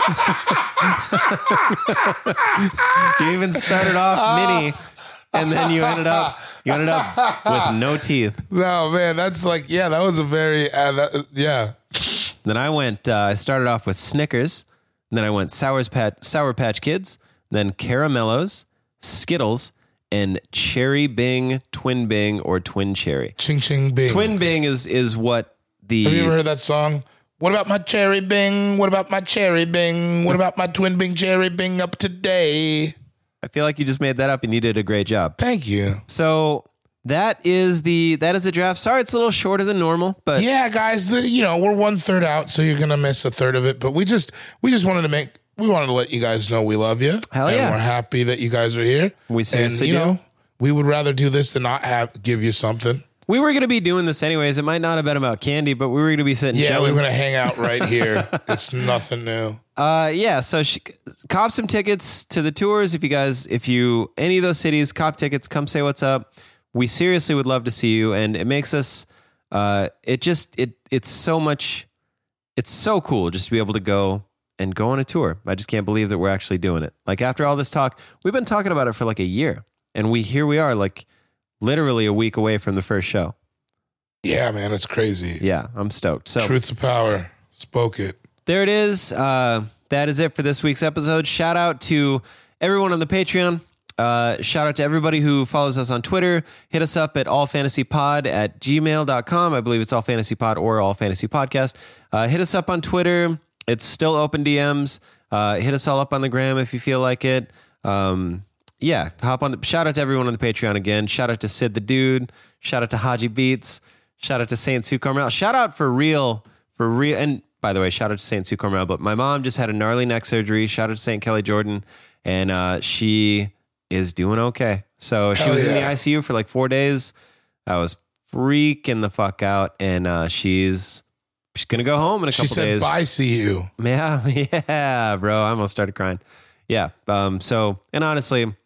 You even started off mini, and then you ended up you ended up with no teeth. No, man, that's like, yeah, that was a very, uh, that, yeah. Then I went. Uh, I started off with Snickers, and then I went Sour Patch Sour Patch Kids, then Caramellos, Skittles, and Cherry Bing, Twin Bing, or Twin Cherry. Ching ching bing. Twin Bing is is what the Have you ever heard that song? What about my cherry bing? What about my cherry bing? What about my twin bing cherry bing up today? I feel like you just made that up, and you did a great job. Thank you. So that is the that is the draft. Sorry, it's a little shorter than normal, but Yeah, guys, the, you know, we're one third out, so you're gonna miss a third of it. But we just we just wanted to make we wanted to let you guys know we love you. Hell and yeah. we're happy that you guys are here. We and seriously you do. know, we would rather do this than not have give you something. we were going to be doing this anyways. It might not have been about candy, but we were going to be sitting Yeah, chilling. we we're gonna hang out right here. It's nothing new. Uh, yeah. So sh- cop some tickets to the tours. If you guys, if you, any of those cities, cop tickets, come say what's up. We seriously would love to see you. And it makes us, uh, it just, it, it's so much, it's so cool just to be able to go and go on a tour. I just can't believe that we're actually doing it. Like after all this talk, we've been talking about it for like a year and we, here we are like literally a week away from the first show. Yeah, man, it's crazy. Yeah. I'm stoked. So Truth to power. Spoke it. there it is. Uh, that is it for this week's episode. Shout out to everyone on the Patreon. Uh, shout out to everybody who follows us on Twitter. Hit us up at allfantasypod at gmail dot com. I believe it's allfantasypod or allfantasypodcast. Uh, hit us up on Twitter. It's still open D Ms. Uh, hit us all up on the gram if you feel like it. Um, yeah, hop on. The, shout out to everyone on the Patreon again. Shout out to Sid the Dude. Shout out to Haji Beats. Shout out to Saint Sue Carmel. Shout out for real, for real. And by the way, shout out to Saint Sue Carmel. But my mom just had a gnarly neck surgery. Shout out to Saint Kelly Jordan. And uh, she is doing okay. So she Hell was in the yeah. I C U for like four days. I was freaking the fuck out. And uh, she's she's going to go home in a She couple said, days. bye, see you. Yeah, yeah, bro. I almost started crying. Yeah. Um, so, and honestly, uh,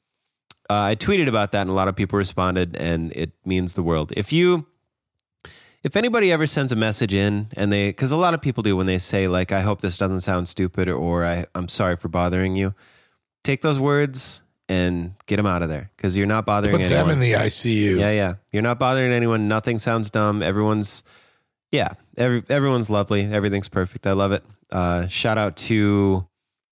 I tweeted about that and a lot of people responded and it means the world. If you, if anybody ever sends a message in and they, cause a lot of people do when they say like, I hope this doesn't sound stupid or I, I'm sorry for bothering you, take those words and get them out of there. Cause you're not bothering Put anyone. them in the I C U. Yeah. Yeah. You're not bothering anyone. Nothing sounds dumb. Everyone's, yeah, every, everyone's lovely. Everything's perfect. I love it. Uh, shout out to,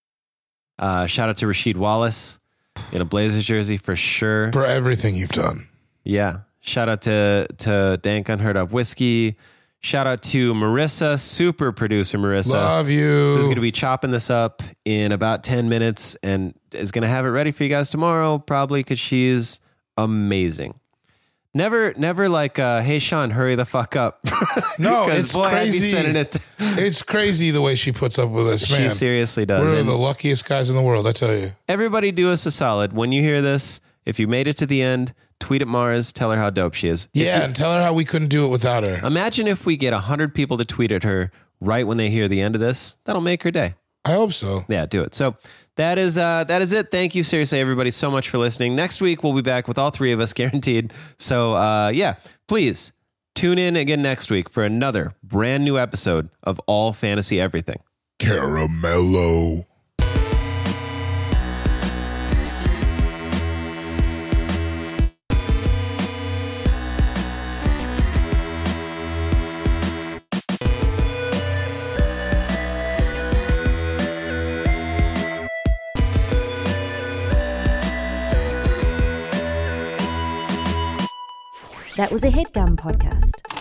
uh, shout out to Rasheed Wallace in a Blazers jersey for sure. For everything you've done. Yeah. Shout out to, to Dank Unheard of Whiskey. Shout out to Marissa, super producer Marissa. Love you. Who's going to be chopping this up in about ten minutes and is going to have it ready for you guys tomorrow, probably because she's amazing. Never, never like, uh, hey, Sean, hurry the fuck up. No, 'Cause, it's boy, I'd be crazy. sending it to- It's crazy the way she puts up with us, man. She seriously does. We're And the luckiest guys in the world, I tell you. everybody do us a solid. When you hear this, if you made it to the end, tweet at Mars, tell her how dope she is. Yeah, and tell her how we couldn't do it without her. Imagine if we get one hundred people to tweet at her right when they hear the end of this. That'll make her day. I hope so. Yeah, do it. So that is uh, that is it. Thank you, seriously, everybody, so much for listening. Next week, we'll be back with all three of us, guaranteed. So, uh, yeah, please tune in again next week for another brand new episode of All Fantasy Everything. Caramello. That was a HeadGum podcast.